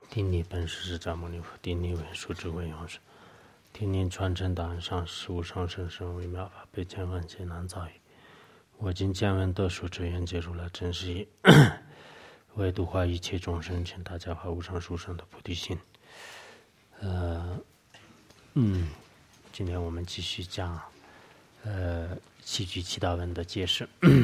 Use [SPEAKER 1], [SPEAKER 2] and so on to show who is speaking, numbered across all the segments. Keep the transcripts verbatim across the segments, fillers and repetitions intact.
[SPEAKER 1] 听你本师释迦牟尼佛，听你文殊智慧勇士，听你传承档案上实无上甚深微妙法，被千万劫难遭遇。我今见闻得说之愿，解如来真实义，为度化一切众生，请大家发无上殊胜的菩提心。呃，嗯，今天我们继续讲呃七句七道文的解释。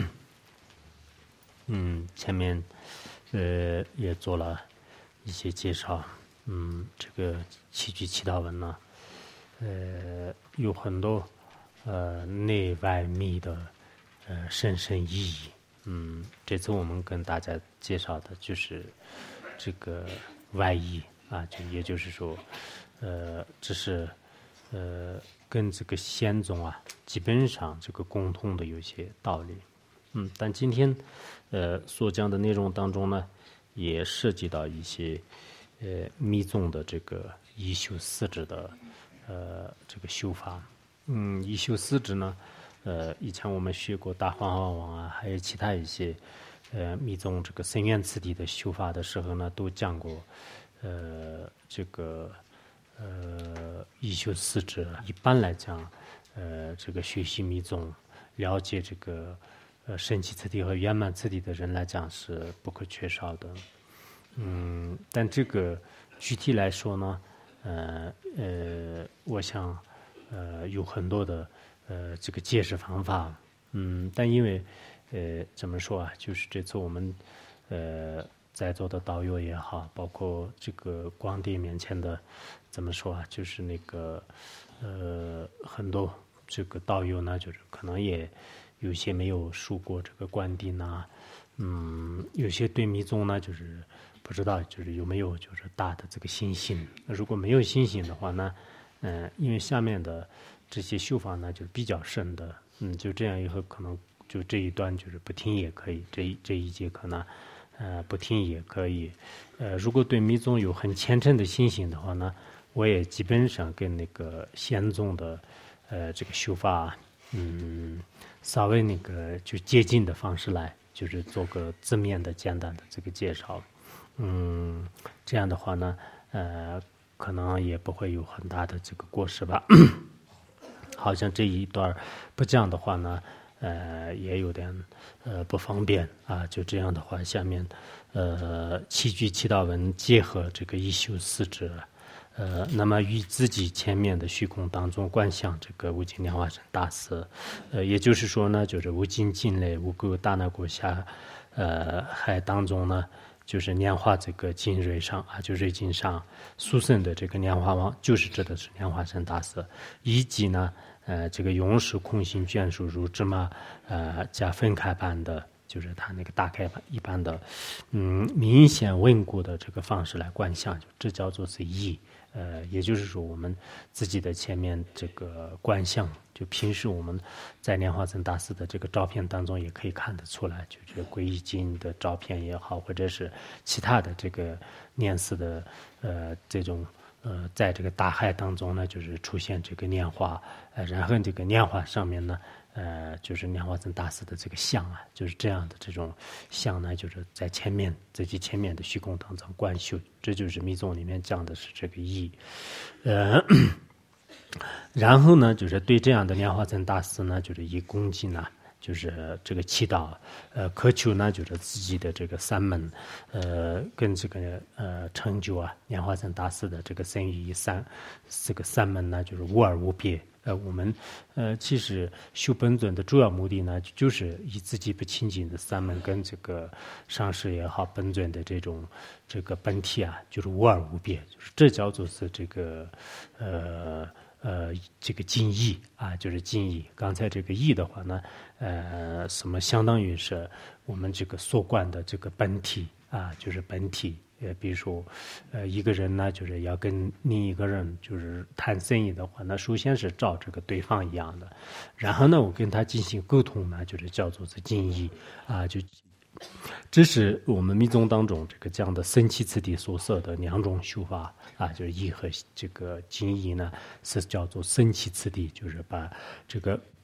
[SPEAKER 1] 嗯，前面呃也做了一些介绍。嗯，这个七句七道文呢，呃，有很多呃内外密的呃深深意义。嗯，这次我们跟大家介绍的就是这个外义啊，就也就是说，呃，这是呃跟这个仙宗啊，基本上这个共通的有些道理。嗯，但今天呃所讲的内容当中呢，也涉及到一些呃密宗的这个一修四执的呃这个修法。嗯，一修四执呢，呃，以前我们学过大梵王王啊，还有其他一些呃密宗这个深远次第的修法的时候呢，都讲过呃这个呃一修四执。一般来讲，呃，这个学习密宗、了解这个呃神奇次第和圆满次第的人来讲是不可缺少的。嗯，但这个具体来说呢，呃呃，我想呃有很多的呃这个解释方法。嗯，但因为呃怎么说啊，就是这次我们呃在座的导游也好，包括这个光碟面前的怎么说啊，就是那个呃很多这个导游呢，就是可能也有些没有受过这个灌顶呐，嗯，有些对密宗呢就是不知道就是有没有就是大的这个信心。如果没有信心的话呢，嗯、呃，因为下面的这些修法呢就是比较深的，嗯，就这样以后可能就这一段就是不听也可以，这一这一节课呢，呃，不听也可以。呃，如果对密宗有很虔诚的信心的话呢，我也基本上跟那个仙宗的呃这个修法，嗯，稍微那个就接近的方式来，就是做个字面的简单的这个介绍。嗯，这样的话呢，呃，可能也不会有很大的这个过失吧。好像这一段不讲的话呢，呃，也有点呃不方便啊。就这样的话，下面呃七句七道文结合这个一修四执，呃，那么与自己前面的虚空当中观想这个无尽莲花生大士，呃，也就是说呢，就是无尽境内无垢大那国下，呃，海当中呢，就是莲花这个金蕊上啊，就蕊金上殊胜的这个莲花王，就是指的是莲花生大士，以及呢，呃，这个永世空性眷属如芝麻呃加分开般的。就是它那个打开一般的，嗯，明显稳固的这个方式来观想，这叫做是意。呃，也就是说，我们自己的前面这个观相，就平时我们在莲花生大师的这个照片当中也可以看得出来，就是皈依经的照片也好，或者是其他的这个念寺的呃这种呃，在这个大海当中呢，就是出现这个莲花，呃，然后这个莲花上面呢。呃，就是莲花生大师的这个像啊，就是这样的这种像呢，就是在前面自己前面的虚空当中观修，这就是密宗里面讲的是这个意。呃，然后呢，就是对这样的莲花生大师呢，就是以恭敬呢，就是这个祈祷，呃，渴求呢，就是自己的这个三门，呃，跟这个呃成就啊，莲花生大师的这个生意三这个三门呢，就是无二无别。呃，我们呃，其实修本尊的主要目的呢，就是以自己不清净的三门跟这个上师也好，本尊的这种这个本体啊，就是无二无别，就是这叫做是这个呃呃这个敬意啊，就是敬意。刚才这个意的话呢，呃，什么相当于是我们这个所观的这个本体啊，就是本体。呃，比如说，呃，一个人呢，就是要跟另一个人就是谈生意的话，那首先是照这个对方一样的，然后呢，我跟他进行沟通呢，就是叫做是敬意啊，就这是我们密宗当中这个讲的僧祇次第所设的两种修法啊，就是意和这个敬意呢，是叫做僧祇次第，就是把这个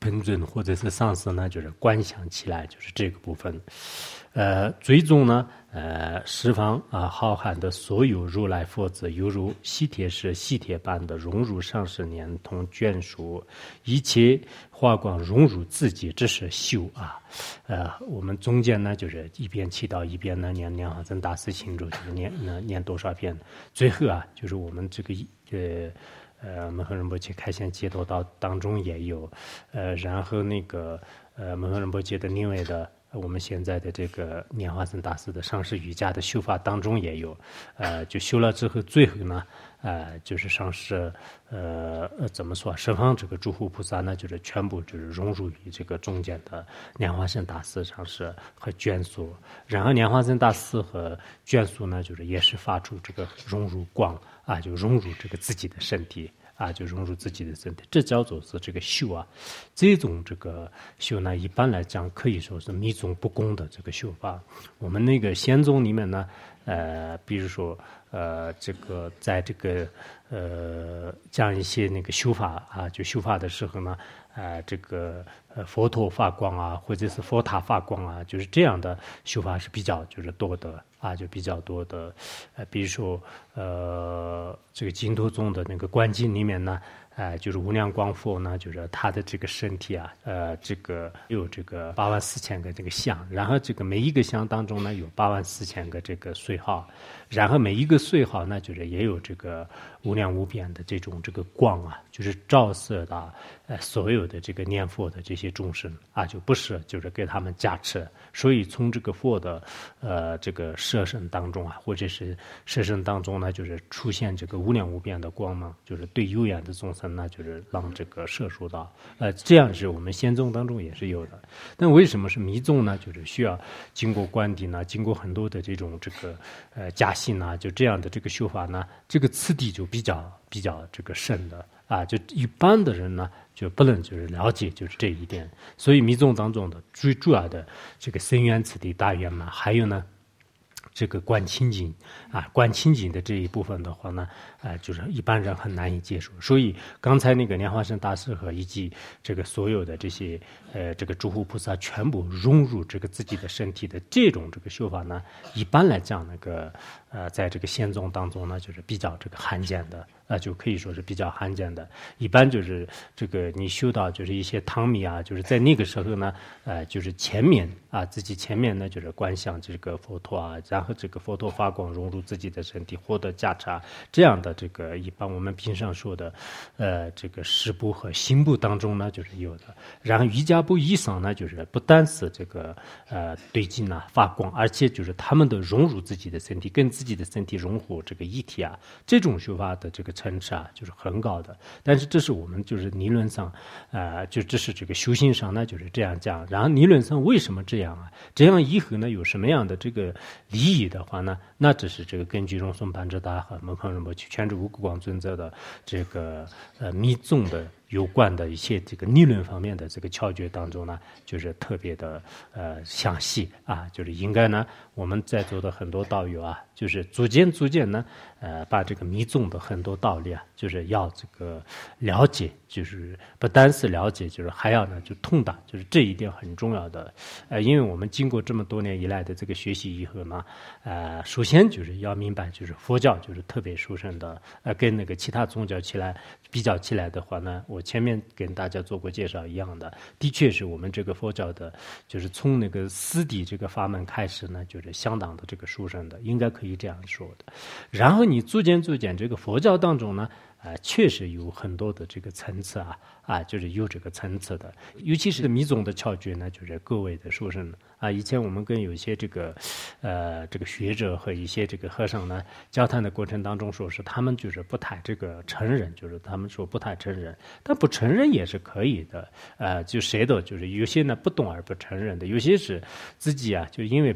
[SPEAKER 1] 本尊或者是上师呢，就是观想起来，就是这个部分。呃，最终呢，呃，十方啊浩瀚的所有如来佛子，犹如吸铁石、吸铁般的融入上师连同眷属，一切华光融入自己，这是修啊。呃，我们中间呢，就是一边祈祷一边呢念念华真大师心咒，就是念念念多少遍。最后啊，就是我们这个呃。呃，门恒仁波切开显解脱道当中也有，呃，然后那个呃，门恒仁波切的另外的我们现在的这个莲花生大师的上师瑜伽的修法当中也有，呃，就修了之后，最后呢，呃，就是上师呃呃怎么说，十方这个诸护菩萨呢，就是全部就是融入于这个中间的莲花生大师上师和眷属，然后莲花生大师和眷属呢，就是也是发出这个融入光。啊，就融入这个自己的身体啊，就融入自己的身体，这叫做是这个修啊。这种这个修呢，一般来讲可以说是密宗不共的这个修法。我们那个仙宗里面呢，呃，比如说呃，这个在这个呃讲一些那个修法啊，就修法的时候呢，呃，这个呃佛陀发光啊，或者是佛塔发光啊，就是这样的修法是比较就是多的。啊，就比较多的，呃，比如说，呃，这个净土宗的那个观经里面呢，呃，就是无量光佛呢，就是他的这个身体啊，呃，这个有这个八万四千个这个相，然后这个每一个相当中呢有八万四千个这个岁号，然后每一个岁号呢，就是也有这个无量无边的这种这个光啊，就是照射到呃所有的这个念佛的这些众生啊，就不是就是给他们加持，所以从这个佛的呃这个摄身当中啊，或者是摄身当中呢，就是出现这个无量无边的光芒，就是对有缘的众生呢，就是让这个摄受到，呃，这样是我们仙宗当中也是有的。但为什么是密宗呢？就是需要经过观顶呢，经过很多的这种这个呃加信啊，就这样的这个修法呢，这个次第就比较比较这个深的啊，就一般的人呢就不能就是了解就是这一点。所以密宗当中的最主要的这个深远次第大圆满，还有呢。这个观清净啊，观清净的这一部分的话呢，呃，就是一般人很难以接受。所以刚才那个莲花生大师和以及这个所有的这些呃这个诸护菩萨全部融入这个自己的身体的这种这个修法呢，一般来讲那个呃在这个仙宗当中呢，就是比较这个罕见的。啊，就可以说是比较罕见的。一般就是这个你修到就是一些汤米啊，就是在那个时候呢，呃，就是前面啊，自己前面呢就是观想这个佛陀啊，然后这个佛陀发光融入自己的身体，获得加持，这样的这个一般我们平常说的，呃，这个识部和心部当中呢就是有的。然后瑜伽部以上呢，就是不单是这个呃对境啊发光，而且就是他们的融入自己的身体，跟自己的身体融合这个一体啊，这种修法的这个层次啊，就是很高的。但是这是我们就是理论上，呃，就这是这个修行上呢就是这样讲。然后理论上为什么这样啊？这样以后呢有什么样的这个利益的话呢？那这是这个根据荣松班智达和蒙康仁波切全知无谷光尊者的这个呃密宗的。有关的一些这个理论方面的这个窍诀当中呢，就是特别的呃详细啊，就是应该呢我们在座的很多道友啊，就是逐渐逐渐呢呃把这个密宗的很多道理啊，就是要这个了解，就是不单是了解，就是还要呢就通达，就是这一点很重要的。呃，因为我们经过这么多年以来的这个学习以后呢，呃，首先就是要明白，就是佛教就是特别殊胜的，呃，跟那个其他宗教起来比较起来的话呢，我前面跟大家做过介绍一样的，的确是我们这个佛教的，就是从那个四谛这个法门开始呢，就是相当的这个殊胜的，应该可以这样说的。然后你逐渐逐渐这个佛教当中呢，啊、呃，确实有很多的这个层次啊，啊，就是有这个层次的，尤其是密宗的窍诀呢，就是各位的殊胜啊。以前我们跟有一些这个，呃，这个学者和一些这个和尚呢交谈的过程当中，说是他们就是不太这个承认，就是他们说不太承认，但不承认也是可以的，呃，就谁都就是有些呢不懂而不承认的，有些是自己啊，就因为。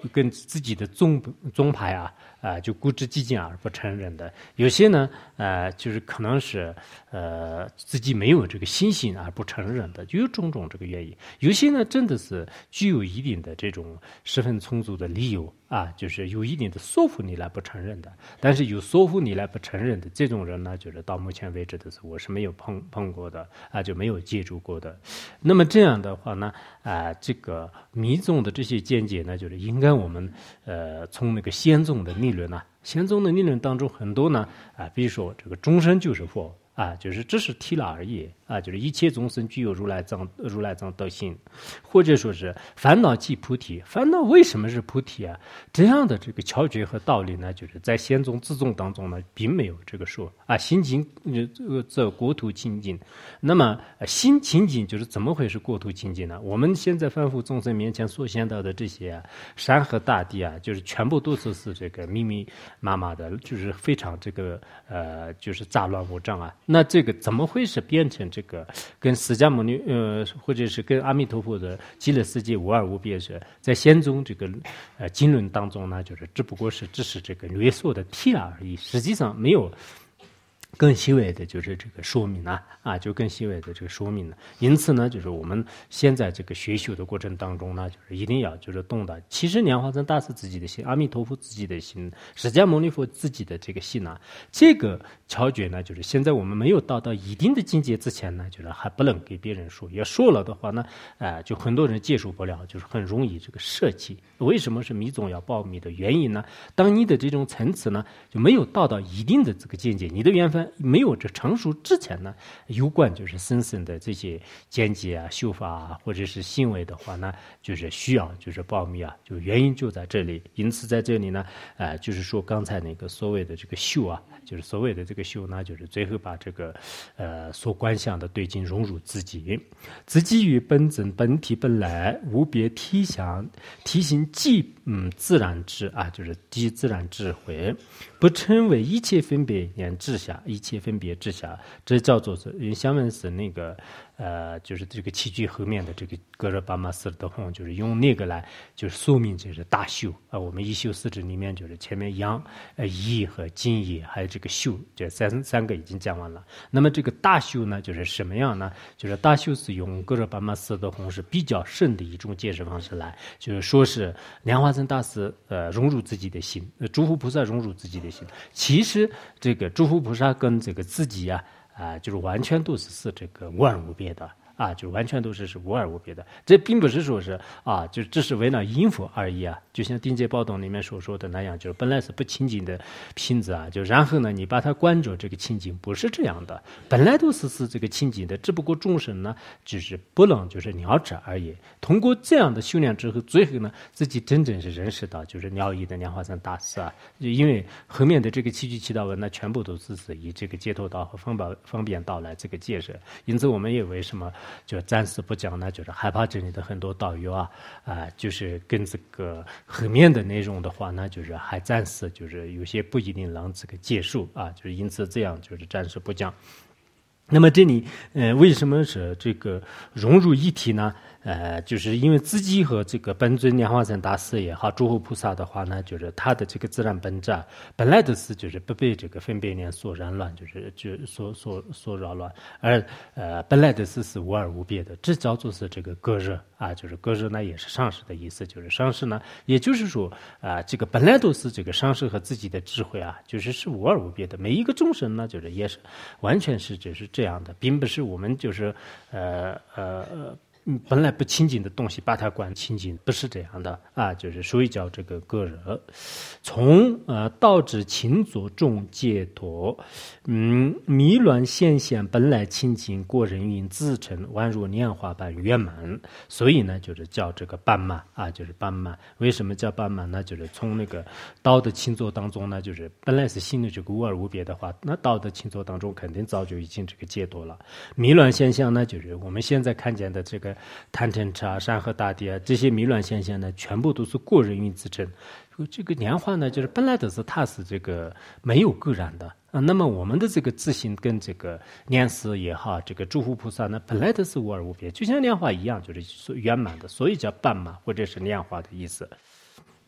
[SPEAKER 1] 跟自己的宗宗派啊啊、呃、就固执己见而不承认的，有些呢呃就是可能是呃自己没有这个信心而不承认的，就有种种这个原因。有些呢真的是具有一定的这种十分充足的理由啊，就是有一定的说服你来不承认的。但是有说服你来不承认的这种人呢，就是到目前为止的是我是没有碰碰过的啊，就没有接触过的。那么这样的话呢，啊，这个密宗的这些见解呢，就是应该我们呃从那个仙宗的理论呢、啊，仙宗的理论当中很多呢啊，比如说这个终身就是佛。啊，就是这是提了而已啊，就是一切众生具有如来藏如来藏德性，或者说是烦恼即菩提。烦恼为什么是菩提啊？这样的这个窍诀和道理呢，就是在仙宗自宗当中呢，并没有这个说啊。心清这个这国土清净，那么心清净就是怎么会是国土清净呢？我们现在凡夫众生面前所见到的这些啊，山河大地啊，就是全部都是是这个密密麻麻的，就是非常这个呃，就是杂乱无章啊。那这个怎么会是变成这个跟释迦牟尼呃，或者是跟阿弥陀佛的极乐世界无二无别是在仙宗这个呃经论当中呢，就是只不过是只是这个略缩的提了而已，实际上没有更细微的就是这个说明啊啊，就更细微的这个说明了。因此呢，就是我们现在这个学修的过程当中呢，就是一定要就是懂得，其实莲花生大师自己的心，阿弥陀佛自己的心，释迦牟尼佛自己的这个心啊，这个窍诀呢，就是现在我们没有到到一定的境界之前呢，就是还不能给别人说，要说了的话呢，啊、呃，就很多人接受不了，就是很容易这个舍弃。为什么是密宗要保密的原因呢？当你的这种层次呢，就没有到到一定的这个境界，你的缘分没有这成熟之前呢，有关就是深深的这些见解啊、修法啊，或者是行为的话呢，就是需要就是保密啊，就原因就在这里。因此在这里呢，呃，就是说刚才那个所谓的这个修啊，就是所谓的这个修呢，就是最后把这个呃所观想的对境融入自己，自己与本真本体本来无别体相，体性即嗯自然智啊，就是即自然智慧，不成为一切分别念之下，一切分别之下，这叫做是，因为下面是那个呃，就是这个七句后面的这个格热巴玛斯的红，就是用那个来就是说明就是大修啊、呃。我们一修四指里面就是前面阳、呃一和金一还有这个修，这三三个已经讲完了。那么这个大修呢，就是什么样呢？就是大修是用格热巴玛斯的红是比较深的一种解释方式来，就是说是莲花生大师呃融入自己的心，呃诸佛菩萨融入自己的心。其实这个诸佛菩萨跟这个自己啊啊、呃，就是完全都是是这个无二无别的。啊，就完全都是是无二无别的，这并不是说是啊，就只是为了应付而已啊。就像定界宝洞里面所说的那样，就是本来是不清净的品质啊，就然后呢，你把它关着这个清净，不是这样的，本来都是是这个清净的，只不过众生呢，就是不能就是了知而已。通过这样的修炼之后，最后呢，自己真正是认识到，就是了义的莲花生大师啊，因为后面的这个七句七道文呢，全部都是是以这个解脱道和方便方便道来这个解释，因此我们也为什么。就暂时不讲呢，就是害怕这里的很多导游啊，啊、呃，就是跟这个后面的内容的话呢，就是还暂时就是有些不一定能这个结束啊，就是因此这样就是暂时不讲。那么这里，呃，为什么是这个融入一体呢？呃，就是因为自己和这个本尊莲花生大师也好，诸佛菩萨的话呢，就是他的这个自然本质啊，本来的是就是不被这个分别念所染乱，就是就所所所扰乱，而呃本来的是是无二无别的，这叫做是这个格热啊，就是格热呢也是上师的意思，就是上师呢，也就是说啊、呃，这个本来都是这个上师和自己的智慧啊，就是是无二无别的，每一个众生呢，就是也是完全是就是这样的，并不是我们就是呃呃呃。嗯，本来不清净的东西，把它管清净，不是这样的啊，就是所以叫这个格热。从呃道之清浊众解脱，嗯，迷乱现象本来清净，过人云自成，宛如莲花般圆满，所以呢，就是叫这个般满啊，就是般满。为什么叫般满呢？就是从那个道的清浊当中呢，就是本来是心里这个无二无别的话，那道的清浊当中肯定早就已经这个解脱了。迷乱现象呢，就是我们现在看见的这个。贪嗔痴啊、山河大地啊，这些迷乱现象呢，全部都是过人云自成。这个莲花呢，就是本来的是它是这个没有个染的啊。那么我们的这个自性跟这个莲师也好，这个诸佛菩萨呢，本来都是无二无别，就像莲花一样，就是圆满的，所以叫般满或者是莲花的意思。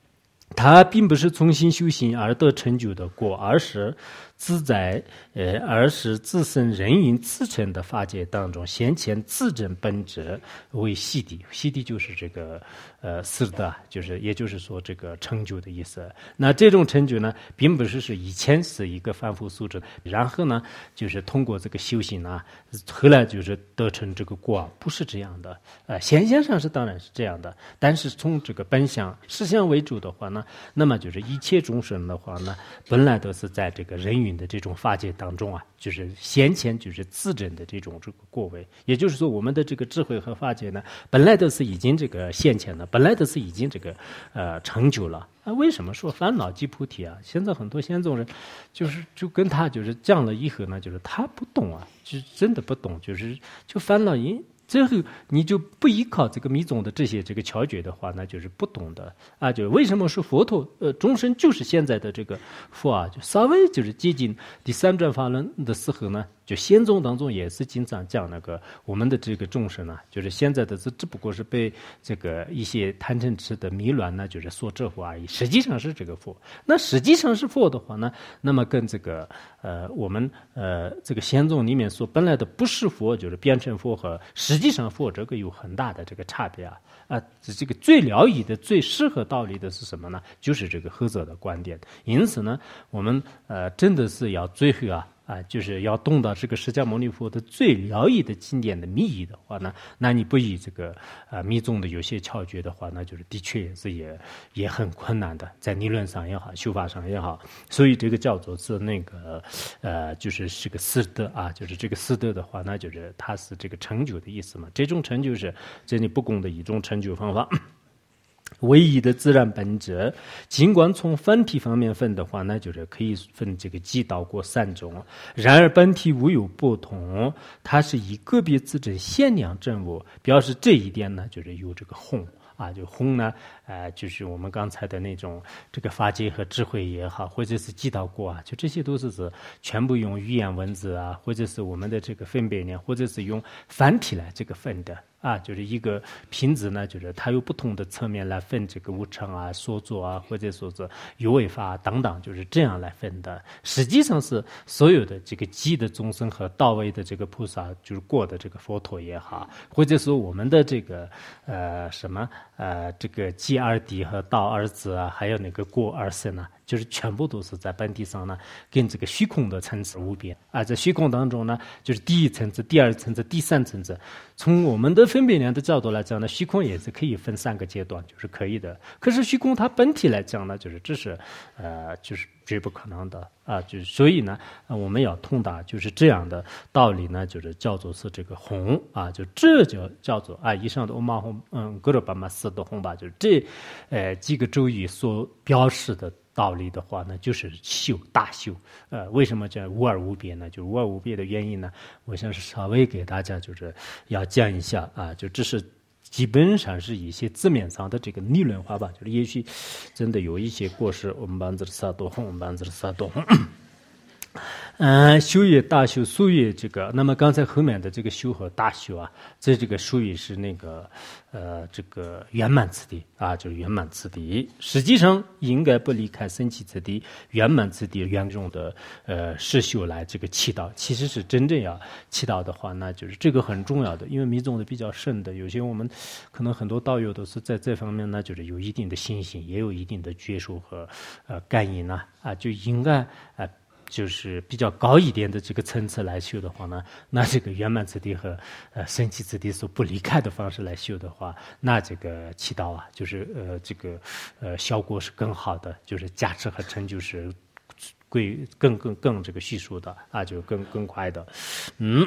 [SPEAKER 1] 他并不是重新修行而得成就的果，而是自在呃，而是自身人云自成的法界当中，先前自证本质为悉地，悉地就是这个呃四的，就是也就是说这个成就的意思。那这种成就呢，并不是是以前是一个凡夫素质，然后呢，就是通过这个修行啊，后来就是得成这个果，不是这样的。呃，现象上是当然是这样的，但是从这个本相实相为主的话呢，那么就是一切众生的话呢，本来都是在这个人云的这种法界当中啊，就是先前就是自证的这种这个过位，也就是说我们的这个智慧和法界呢，本来都是已经这个现前的，本来都是已经这个呃成就了。啊，为什么说烦恼即菩提啊？现在很多先宗人，就是就跟他就是讲了以后呢，就是他不懂啊，就是真的不懂，就是就烦恼因。最后你就不依靠这个密宗的这些这个窍诀的话，那就是不懂的啊。就为什么说佛陀呃终身就是现在的这个佛啊，就稍微就是接近第三转法轮的时候呢，就先宗当中也是经常讲那个我们的这个众生啊，就是现在的只只不过是被这个一些贪嗔痴的迷乱呢，就是所折服而已。实际上是这个佛。那实际上是佛的话呢，那么跟这个呃我们呃这个先宗里面说本来的不是佛，就是变成佛和实际上佛这个有很大的这个差别啊啊！这个最了义的、最适合道理的是什么呢？就是这个菏泽的观点。因此呢，我们呃真的是要最后啊。啊，就是要懂到这个释迦牟尼佛的最了义的经典的密意的话呢，那你不以这个呃密宗的有些窍诀的话，那就是的确也是也也很困难的，在理论上也好，修法上也好，所以这个叫做是那个呃，就是是个四德啊，就是这个四德的话，那就是它是这个成就的意思嘛。这种成就是这里不公的一种成就方法。唯一的自然本质，尽管从分体方面分的话，那就是可以分这个几道过三种。然而本体无有不同，它是以个别自证限量证物，表示这一点呢，就是有这个宏啊，就宏呢，呃，就是我们刚才的那种这个法界和智慧也好，或者是几道过啊，就这些都是指全部用语言文字啊，或者是我们的这个分别念，或者是用繁体来这个分的。啊，就是一个品质呢，就是它有不同的侧面来分这个无常啊、所作啊，或者说是有为法、啊、等等，就是这样来分的。实际上是所有的这个极的众生和到位的这个菩萨，就是过的这个佛陀也好，或者说我们的这个呃什么呃这个极二谛和道二字啊，还有那个过二圣啊。就是全部都是在本体上呢，跟这个虚空的层次无边啊，在虚空当中呢，就是第一层次、第二层次、第三层次。从我们的分别念的角度来讲呢，虚空也是可以分三个阶段，就是可以的。可是虚空它本体来讲呢，就是这是呃，就是绝不可能的啊。就是所以呢，我们要通达就是这样的道理呢，就是叫做是这个宏啊，就这就叫做啊，以上的欧玛宏嗯格罗巴玛斯的宏吧，就是这呃几个咒语所表示的。道理的话呢，就是修大修，呃，为什么叫无二无别呢？就无二无别的原因呢，我想是稍微给大家就是要讲一下啊，就这是基本上是一些字面上的这个理论化吧，就是也许真的有一些过失，我们班子的萨多红，我们班子的萨多红。嗯，修业大修，素业这个，那么刚才后面的这个修和大修啊，这这个属于是那个呃这个圆满次第啊，就是圆满次第。实际上应该不离开升起次第、圆满次第圆中的呃实修来这个祈祷。其实是真正要祈祷的话，那就是这个很重要的，因为密宗的比较深的，有些我们可能很多道友都是在这方面呢，就是有一定的信心，也有一定的觉受和呃感应呢啊，就应该啊。呃就是比较高一点的这个层次来修的话呢，那这个圆满次第和呃升起次第所不离开的方式来修的话，那这个祈祷啊，就是呃这个呃效果是更好的，就是加持和成就是会更更更这个叙述的啊，就更更快的，嗯。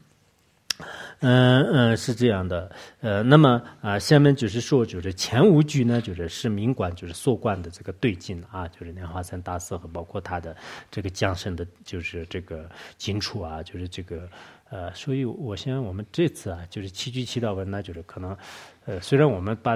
[SPEAKER 1] 嗯嗯，是这样的，呃，那么啊、呃，下面就是说，就是前五句呢，就是是明观，就是所观的这个对境啊，就是莲花山大师和包括他的这个降生的，就是这个经处啊，就是这个呃，所以我想我们这次啊，就是七句祈祷文呢，就是可能呃，虽然我们把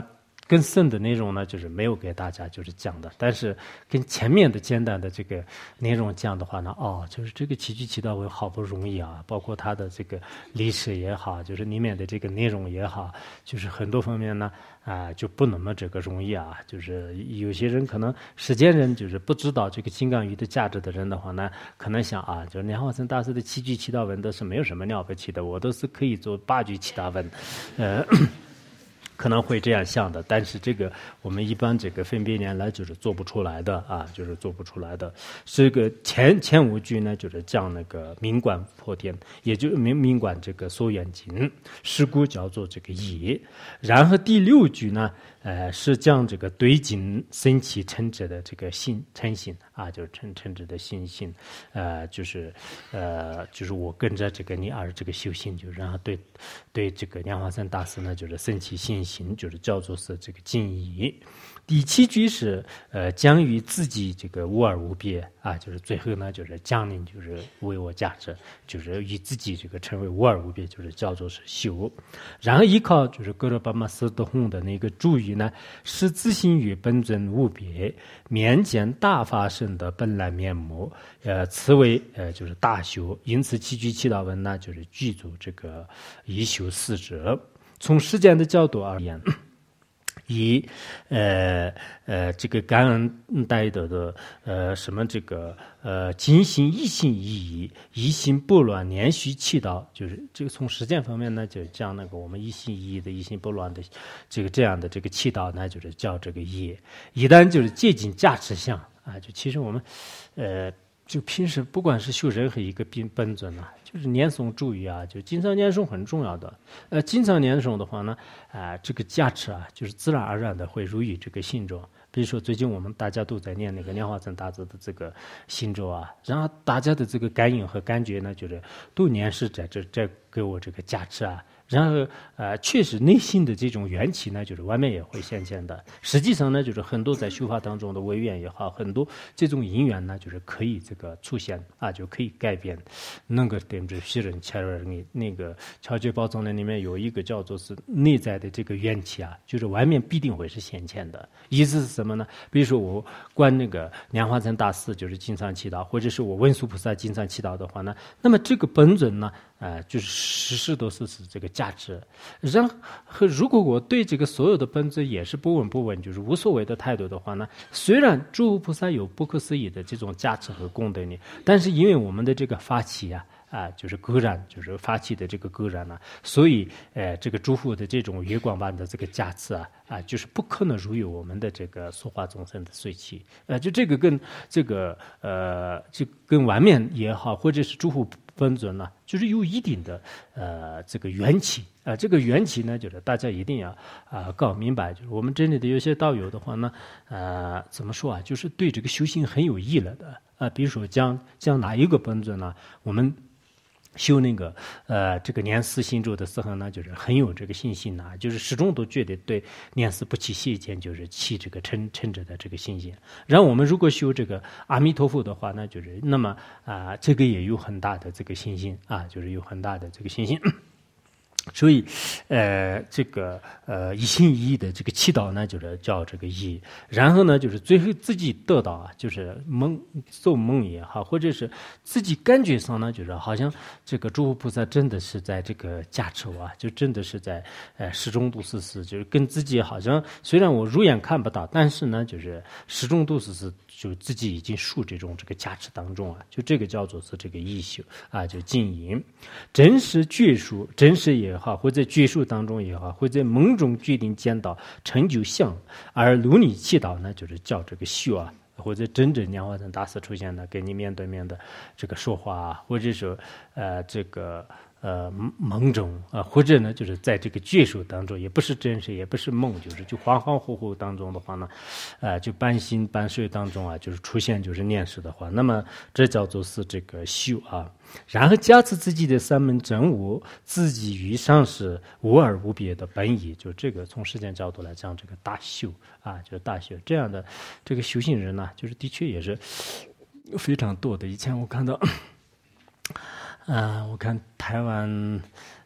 [SPEAKER 1] 更深的内容呢，就是没有给大家就是讲的，但是跟前面的简单的这个内容讲的话呢，哦，就是这个奇居奇道文好不容易啊，包括它的这个历史也好，就是里面的这个内容也好，就是很多方面呢啊、呃、就不那么这个容易啊，就是有些人可能实践人就是不知道这个金刚语的价值的人的话呢，可能想啊，就是莲花生大师的七句七道文都是没有什么了不起的，我都是可以做八句七道文，呃。可能会这样想的，但是这个我们一般这个分别念来就是做不出来的啊，就是做不出来的。这个前前五句呢，就是讲那个明观破天，也就是明明观这个所缘境，是故叫做这个业。然后第六句呢，呃，是讲这个对境生起称之的这个心称心啊，就是称称之的心性，呃，就是呃，就是我跟着这个你而这个修行，就然后对对这个莲花生大师呢，就是生起信心，就是叫做是这个敬意。第七句是呃讲于自己这个无二无别啊，就是最后呢就是讲明就是为我价值，就是以自己这个成为无二无别，就是叫做是修。然后依靠就是格罗巴玛斯德洪的那个注语呢，是自性与本尊无别，面见大法身的本来面目，呃，此为呃就是大修。因此七句七道文呢，就是具足这个一修四者。从时间的角度而言，以呃呃这个感恩带的的呃什么这个呃精心一心一意，一心不乱，连续祈祷，就是这个从实践方面呢，就讲那个我们一心一意的、一心不乱的这个这样的这个祈祷呢，就是叫这个业。一旦就是接近价值相啊，就其实我们呃。就平时不管是修任何一个本本尊啊，就是念诵注意啊，就经常念诵很重要的。呃，经常念诵的话呢，啊、呃，这个加持啊，就是自然而然的会入于这个心中。比如说最近我们大家都在念那个莲花生大师的这个心咒啊，然后大家的这个感应和感觉呢，就是都念是在这在给我这个加持啊。然后，呃，确实内心的这种缘起呢，就是外面也会显现的。实际上呢，就是很多在修法当中的违缘也好，很多这种因缘呢，就是可以这个出现啊，就可以改变。那个点着西人切尔你那个超觉宝藏论里面有一个叫做是内在的这个缘起啊，就是外面必定会是显现的。意思是什么呢？比如说我观那个莲花生大师就是经常祈祷，或者是我文殊菩萨经常祈祷的话呢，那么这个本尊呢？呃，就是时时都是是这个价值。然后，如果我对这个所有的本尊也是不闻不问，就是无所谓的态度的话呢，虽然诸佛菩萨有不可思议的这种价值和功德呢，但是因为我们的这个发起啊。啊，就是个然，就是发起的这个个然呢、啊，所以，呃，这个诸佛的这种月光般的这个加持啊，啊，就是不可能入于我们的这个塑化众生的随气，呃，就这个跟这个呃，就跟外面也好，或者是诸佛本尊呢、啊，就是有一定的呃这个缘起啊、呃，这个缘起呢，就是大家一定要啊、呃、搞明白，就是我们这里的有些道友的话呢，呃，怎么说啊，就是对这个修行很有益了的啊、呃，比如说讲讲哪一个本尊呢，我们。修那个呃这个念四心咒的时候呢，就是很有这个信心呐、啊，就是始终都觉得对念四不起邪见，就是起这个称称着的这个信心。然后我们如果修这个阿弥陀佛的话呢，就是那么啊、呃，这个也有很大的这个信心啊，就是有很大的这个信心。所以，呃，这个呃一心一意的这个祈祷呢，就是叫这个意。然后呢，就是最后自己得到啊，就是梦做梦也好，或者是自己感觉上呢，就是好像这个诸佛菩萨真的是在这个加持我啊，就真的是在呃始终都是是，就是跟自己好像虽然我肉眼看不到，但是呢，就是始终都是是，就自己已经属这种这个加持当中啊，就这个叫做是这个意修啊，就静音，真实觉数，真实也。好，或者觉数当中也好，或者梦中决定见到成就相，而如你祈祷呢，就是叫这个修啊，或者真正莲花生大师出现呢，跟你面对面的这个说话啊，或者说呃这个呃梦中啊、呃，或者呢就是在这个觉数当中，也不是真实，也不是梦，就是就恍恍惚惚当中的话呢，呃就半醒半睡当中啊，就是出现就是念识的话，那么这叫做是这个修啊。然后加持自己的三门真悟，自己与上师无二无别的本意，就这个从时间角度来讲，这个大修啊，就是大修这样的这个修行人呢、啊，就是的确也是非常多的。以前我看到，啊、呃，我看台湾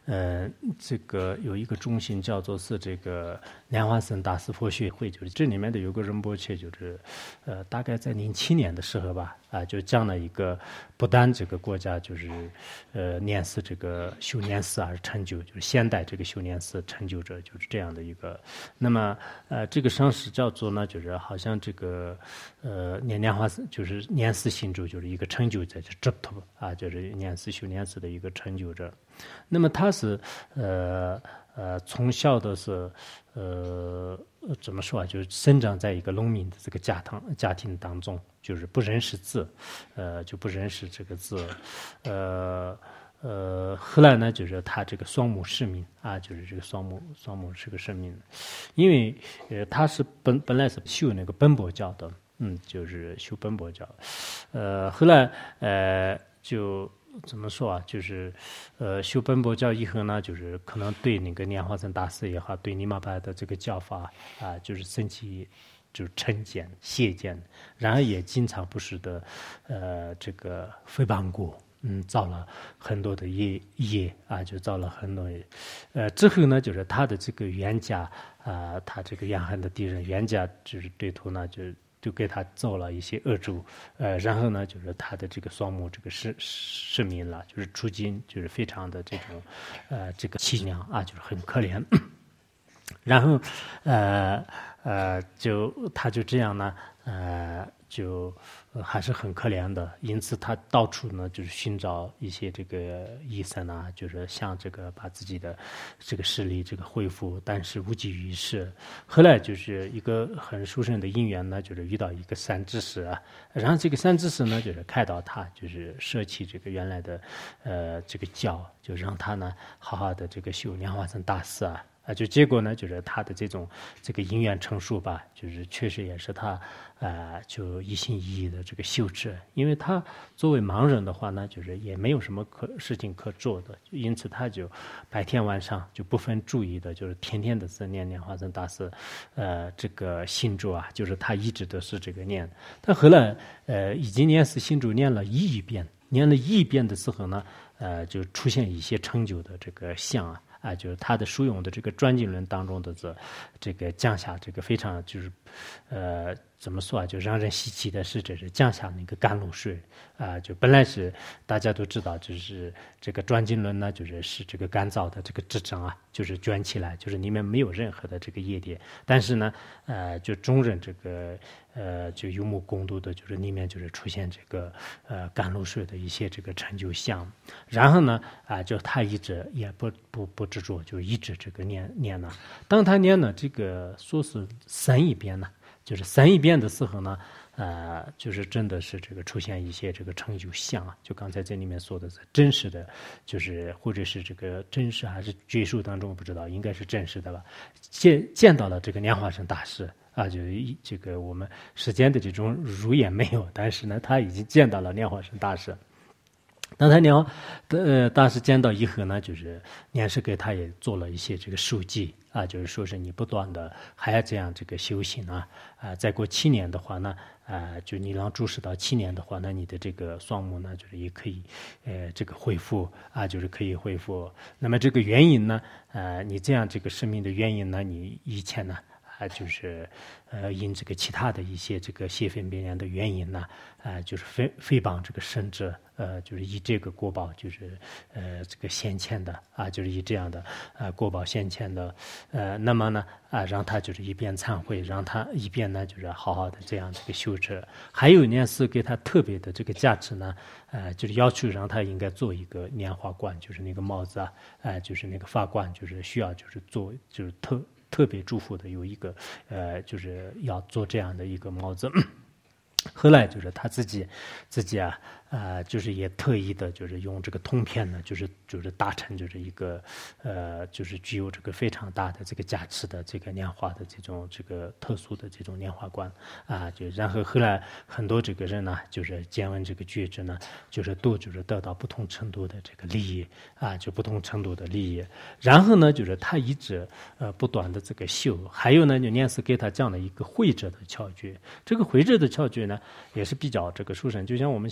[SPEAKER 1] 呃，这个有一个中心叫做是这个莲花生大师佛学会，就是这里面的有个仁波切，就是呃，大概在零七年的时候吧，啊，就讲了一个不但这个国家就是呃念寺这个修念寺而成就，就是现代这个修念寺成就者，就是这样的一个。那么呃，这个上师叫做呢，就是好像这个呃念莲花就是念寺信主，就是一个成就者，就是执头啊，就是念寺修念寺的一个成就者。那么他是呃呃从小的是呃怎么说啊？就是生长在一个农民的这个家庭家庭当中，就是不认识字，呃就不认识这个字，呃呃后来呢，就是他这个双目失明啊，就是这个双目双目是个失明，因为呃他是本本来是修那个本钵教的，嗯，就是修本钵教，呃后来呃就。怎么说啊？就是，呃，修本钵教以后呢，就是可能对那个莲花生大师也好，对尼玛巴的这个教法啊，就是升起就成见、邪见，然后也经常不时的，呃，这个诽谤过，嗯，造了很多的业业啊，就造了很多业，呃，之后呢，就是他的这个冤家啊，他这个怨恨的敌人冤家就是对头呢，就。就给他造了一些恶咒，呃，然后呢，就是他的这个双目这个失失明了，就是处境就是非常的这种，呃，这个凄凉啊，就是很可怜。然后，呃呃，就他就这样呢，呃，就、呃、还是很可怜的，因此他到处呢就是寻找一些这个医生啊，就是想这个把自己的这个视力这个恢复，但是无济于事。后来就是一个很殊胜的因缘呢，就是遇到一个善知识啊，然后这个善知识呢就是开导他，就是舍弃这个原来的呃这个教，就让他呢好好的这个修莲花生大师啊。啊，就结果呢，就是他的这种这个因缘成熟吧，就是确实也是他啊、呃，就一心一意的这个修持。因为他作为盲人的话呢，就是也没有什么可事情可做的，因此他就白天晚上就不分注意的，就是天天的是念莲花生大师，呃，这个信咒啊，就是他一直都是这个念。但后来呃，已经念是信咒念了一亿遍，念了一亿遍的时候呢，呃，就出现一些成就的这个相啊。啊，就是他的书用的这个转经轮当中的这这个降下这个非常就是，呃，怎么说啊？就让人稀奇的是，这是降下那个甘露水啊。就本来是大家都知道，就是这个转经轮呢，就是是这个干燥的这个支撑啊，就是卷起来，就是里面没有任何的这个液点。但是呢，呃，就中人这个呃就有目共睹的，就是里面就是出现这个呃甘露水的一些这个成就相。然后呢，啊，就他一直也不不不执着，就一直这个念念呢。当他念呢，这个说是三一遍呢。就是三一遍的时候呢，呃，就是真的是这个出现一些这个成就相啊，就刚才这里面说的是真实的，就是或者是这个真实还是觉术当中不知道，应该是真实的吧，见见到了这个莲花生大师啊，就这个我们世间的这种如也没有，但是呢，他已经见到了莲花生大师。当他娘呃大师见到以后呢，就是念师给他也做了一些这个书记啊，就是说是你不断的还要这样这个修行啊，啊，再过七年的话呢，啊，就你让注视到七年的话，那你的这个双目呢，就是也可以呃这个恢复啊，就是可以恢复。那么这个原因呢，呃，你这样这个生命的原因呢，你以前呢。啊，就是呃，因这个其他的一些这个邪分别念的原因呢，啊、呃，就是诽诽谤这个圣者，呃，就是以这个国宝，就是呃这个先前的啊，就是以这样的呃国宝先前的，呃，那么呢啊，让他就是一边忏悔，让他一边呢就是好好的这样这个修持。还有呢是给他特别的这个价值呢，呃，就是要求让他应该做一个莲花冠，就是那个帽子啊，呃，就是那个发冠，就是需要就是做就是特。特别祝福的有一个，呃，就是要做这样的一个帽子。后来就是他自己，自己啊，呃，就是也特意的，就是用这个铜片呢，就是就是打成就是一个，呃，就是具有这个非常大的这个价值的这个莲花的这种这个特殊的这种莲花冠啊，就然后后来很多这个人呢，就是见闻这个觉知呢，就是都就是得到不同程度的这个利益啊，就不同程度的利益。然后呢，就是他一直呃不断的这个修，还有呢，就念师给他讲了一个慧者的窍诀，这个慧者的窍诀呢。也是比较这个殊胜，就像我们现在世间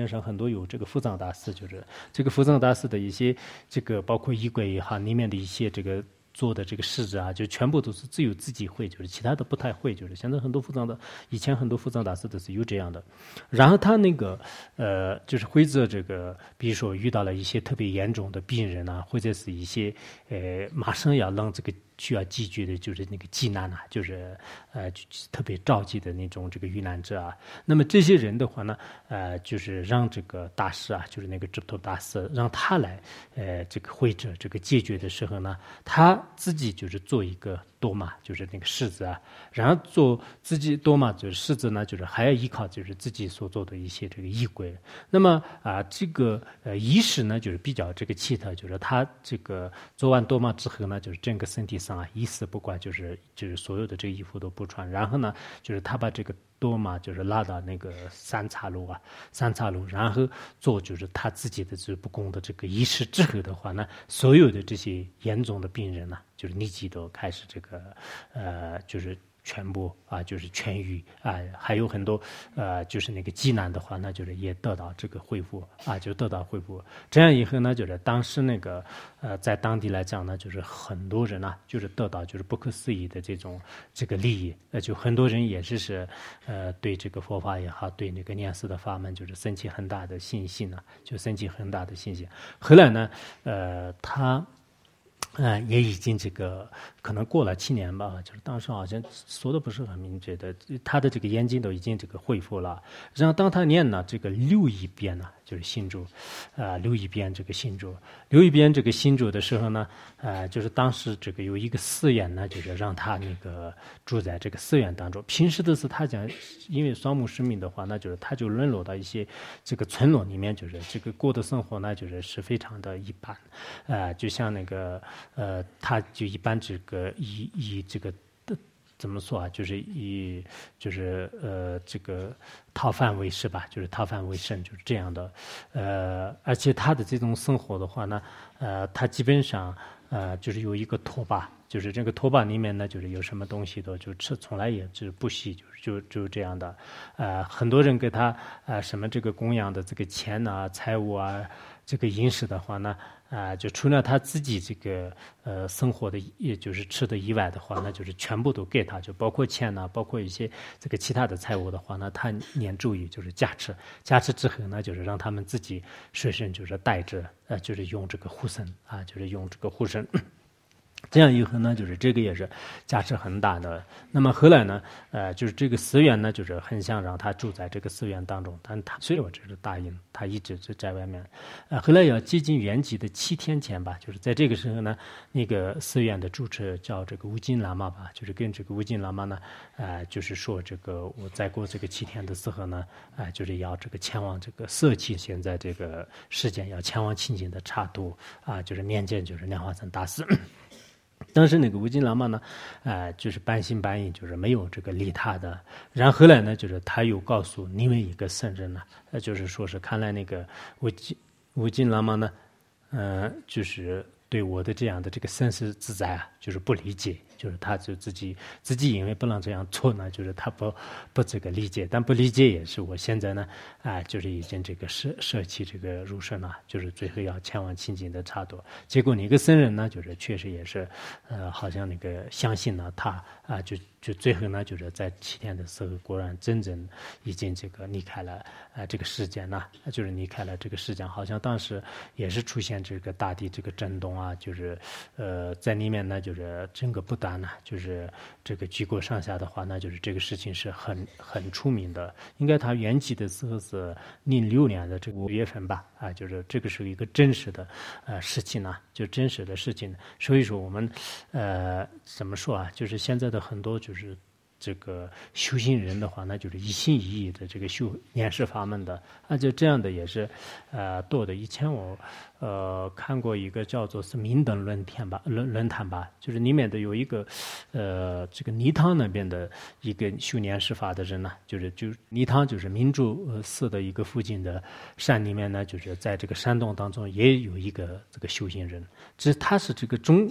[SPEAKER 1] 镇上很多有这个扶藏大师，就是这个扶藏大师的一些这个包括衣柜哈里面的一些这个。做的这个式子啊，就全部都是只有自己会，就是其他的不太会，就是现在很多扶藏的，以前很多扶藏大师都是有这样的。然后他那个呃，就是会着这个，比如说遇到了一些特别严重的病人啊，或者是一些呃马上要让这个需要解决的，就是那个急难啊，就是呃就特别着急的那种这个遇难者啊。那么这些人的话呢，呃，就是让这个大师啊，就是那个智头大师，让他来呃这个会着这个解决的时候呢，他。自己就是做一个多玛，就是那个式子啊，然后做自己多玛就是式子呢，就是还要依靠就是自己所做的一些这个仪轨。那么啊，这个呃仪式呢，就是比较这个奇特，就是他这个做完多玛之后呢，就是整个身体上啊一丝不挂，就是就是所有的这个衣服都不穿，然后呢，就是他把这个。多嘛，就是拉到那个三岔路啊，三岔路，然后做就是他自己的这不公的这个仪式之后的话呢，所有的这些严重的病人呢、啊，就是立即都开始这个呃，就是全部啊，就是痊愈啊，还有很多呃，就是那个急难的话，那就是也得到这个恢复啊，就得到恢复。这样以后呢，就是当时那个呃，在当地来讲呢，就是很多人啊，就是得到就是不可思议的这种这个利益，呃，就很多人也是是呃，对这个佛法也好，对那个念寺的法门，就是升起很大的信心呢、啊，就升起很大的信心。后来呢，呃，他。呃，也已经这个可能过了七年吧，就是当时好像说的不是很明确的，他的这个眼睛都已经这个恢复了。然后当他念呢这个六一遍呢，就是心咒，啊、呃，六一遍这个心咒，六一遍这个心咒的时候呢，呃，就是当时这个有一个寺院呢，就是让他那个住在这个寺院当中。平时的是他讲，因为双目失明的话，那就是他就沦落到一些这个村落里面，就是这个过的生活呢，就是是非常的一般，呃，就像那个。呃，他就一般这个以以这个怎么说啊？就是以就是呃这个讨饭为食吧，就是讨饭为生，就是这样的。呃，而且他的这种生活的话呢，呃，他基本上呃就是有一个拖把，就是这个拖把里面呢，就是有什么东西都就吃，从来也就是不惜，就就就这样的。呃，很多人给他呃什么这个供养的这个钱啊、财物啊。这个饮食的话呢，啊、呃，就除了他自己这个呃生活的，也就是吃的以外的话，那就是全部都给他，就包括钱呢，包括一些这个其他的财物的话呢，他念咒语就是加持，加持之后呢，就是让他们自己随身就是带着，呃，就是用这个护身啊，就是用这个护身。这样以后呢，就是这个也是价值很大的。那么后来呢，呃，就是这个寺院呢，就是很想让他住在这个寺院当中，但他虽然我只是答应，他一直就在外面。呃，后来要接近圆寂的七天前吧，就是在这个时候呢，那个寺院的住持叫这个乌金喇嘛吧，就是跟这个乌金喇嘛呢，呃，就是说这个我在过这个七天的时候呢，啊、呃，就是要这个前往这个舍弃现在这个世间，要前往清净的刹土啊、呃，就是面见就是莲花生大师。当时那个乌金喇嘛呢，呃，就是半信半疑，就是没有这个理他的。然后后来呢，就是他又告诉另外一个僧人呢，呃，就是说是看来那个乌金乌金喇嘛呢，呃，就是对我的这样的这个生死自在啊，就是不理解，就是他就自己自己因为不能这样做呢，就是他不不这个理解，但不理解也是我现在呢，啊、呃，就是已经这个舍舍弃这个入生了，就是最后要前往清净的刹土。结果那个僧人呢，就是确实也是，呃，好像那个相信了他啊、呃，就就最后呢，就是在七天的时候，果然真正已经这个离开了啊、呃、这个世间呢，就是离开了这个世间，好像当时也是出现这个大地这个震动啊，就是呃在里面呢，就是整个不丹呢，就是这个举国上下的话，那就是这个事情是很很出名的。应该他圆寂的时候是零六年的这个五月份吧，啊，就是这个是一个真实的呃事情呢、啊，就真实的事情。所以说我们呃怎么说啊，就是现在的很多就是这个修行人的话，那就是一心一意的这个修念释法门的，啊，就这样的也是呃多的。以前我呃看过一个叫做是明等论坛吧，论论坛吧，就是里面的有一个呃这个泥塘那边的一个修念释法的人呢，就是就泥塘就是明珠寺的一个附近的山里面呢，就是在这个山洞当中也有一个这个修行人，只是他是这个中。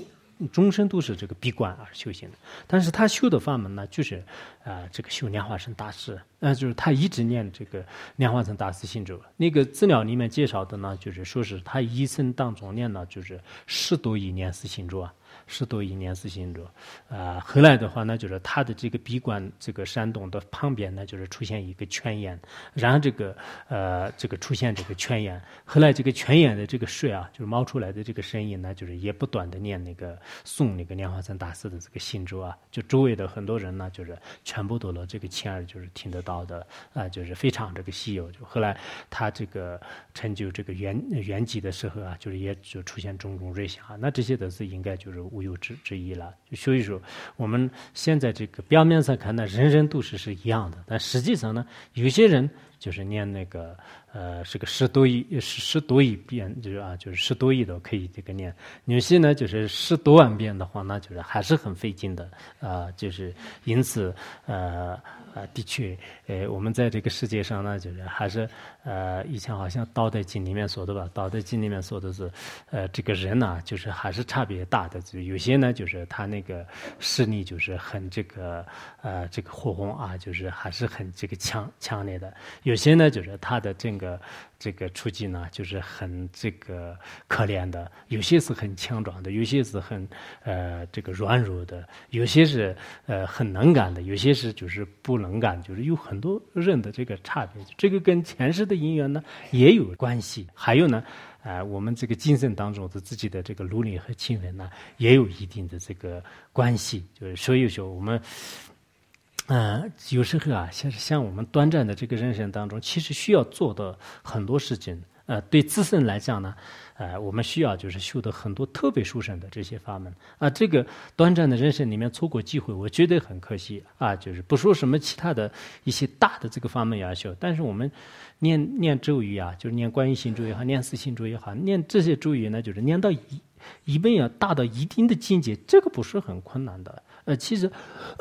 [SPEAKER 1] 终身都是这个闭关而修行的。但是他修的法门呢，就是啊、呃、这个修莲花生大师，呃就是他一直念这个莲花生大师心咒。那个资料里面介绍的呢，就是说是他一生当中念了就是十多亿念四心咒啊。十多亿年四心咒，啊、呃，后来的话呢，就是他的这个闭关这个山洞的旁边呢，就是出现一个泉眼，然后这个呃这个出现这个泉眼，后来这个泉眼的这个水啊，就是冒出来的这个声音呢，就是也不断的念那个诵那个莲花生大师的这个心咒啊，就周围的很多人呢，就是全部都了这个亲耳就是听得到的啊、呃，就是非常这个稀有。就后来他这个成就这个圆圆寂的时候啊，就是也就出现种种瑞相啊，那这些都是应该就是无有之之一了。所以说，我们现在这个表面上看呢，人人都是是一样的，但实际上呢，有些人就是念那个呃，是个十多亿十十多亿遍，就是啊，就是十多亿都可以这个念。有些呢，就是十多万遍的话，那就是还是很费劲的啊、呃，就是因此呃。啊，的确，呃，我们在这个世界上呢，就是还是呃，以前好像《道德经》里面说的吧，《道德经》里面说的是，呃，这个人呢，就是还是差别大的。就有些呢，就是他那个视力就是很这个呃，这个火红啊，就是还是很这个强强烈的。有些呢，就是他的这个这个处境呢，就是很这个可怜的。有些是很强壮的，有些是很呃这个软弱的，有些是呃很能干的，有些是就是不能干，就是有很多人的这个差别。这个跟前世的因缘呢也有关系。还有呢，啊、呃，我们这个精神当中的自己的这个努力和勤奋呢，也有一定的这个关系。就是所以说我们。呃，有时候啊，像像我们短暂的这个人生当中，其实需要做的很多事情。呃，对自身来讲呢，呃，我们需要就是修的很多特别殊胜的这些法门啊。这个短暂的人生里面错过机会，我觉得很可惜啊。就是不说什么其他的一些大的这个法门要修，但是我们念念咒语啊，就是念观音心咒也好，念四心咒也好，念这些咒语呢，就是念到一一本要大到一定的境界，这个不是很困难的。呃，其实。